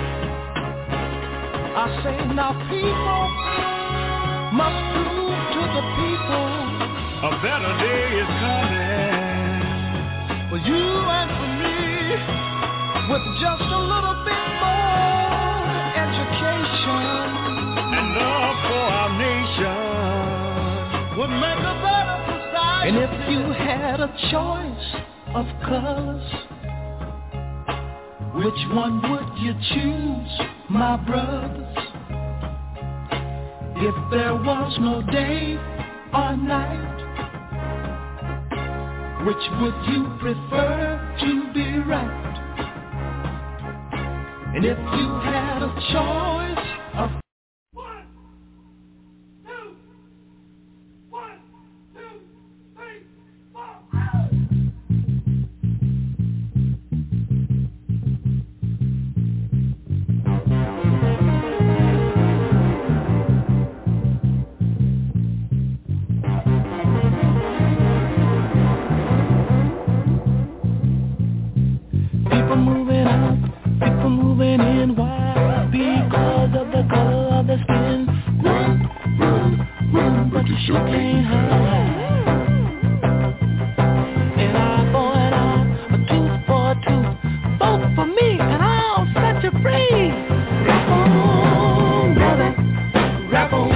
I say now people must prove to the people a better day is coming for you and for me, with just a little bit more education and love for our nation would make a better society. And if you had a choice of colors, which one would you choose, my brothers? If there was no day or night, which would you prefer to be right? And if you had a choice of one, two, one, two, three, four. You can't hide. An eye for an eye, a tooth for a tooth, both for me, and I'll set you free. Rap on, brother, rap on.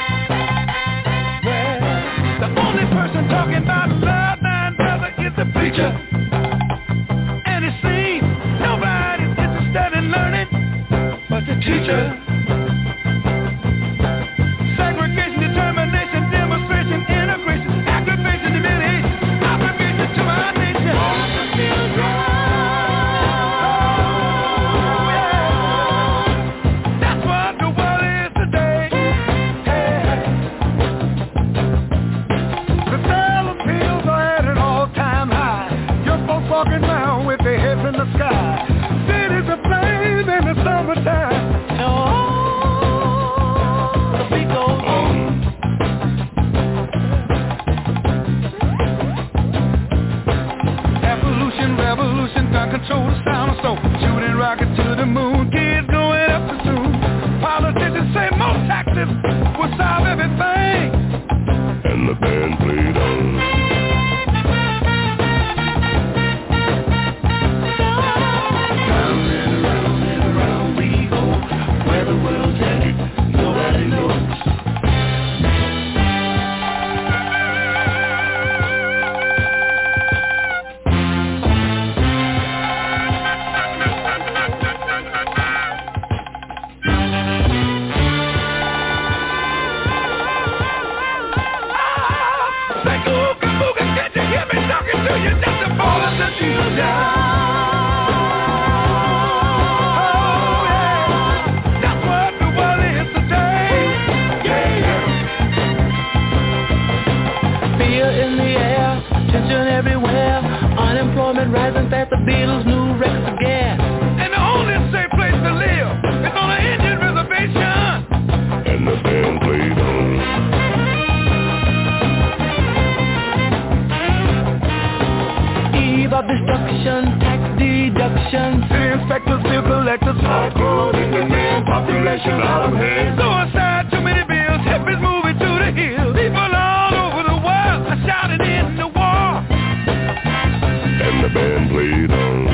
Well, the only person talking about love, man, brother, is the preacher. And it seems nobody's interested in learning but the teacher. Control the sound, so shooting rockets to the moon, kids growing up too soon. Politicians say more taxes will solve everything, and the band played on. Round and around and around we go, where the world's headed, nobody knows. that the Beatles knew wrecks of gas. And the only safe place to live is on an Indian reservation. And the band played on. Eve of destruction, tax deduction, fear inspectors, bill collectors, hardcore Indian population out of hand. Suicide, too many bills, hippies moving to the hills. People all over the world are shouting in the war. And the band played on.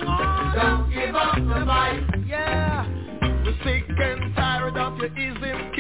Don't give up the fight. Yeah, we're sick and tired of your ism.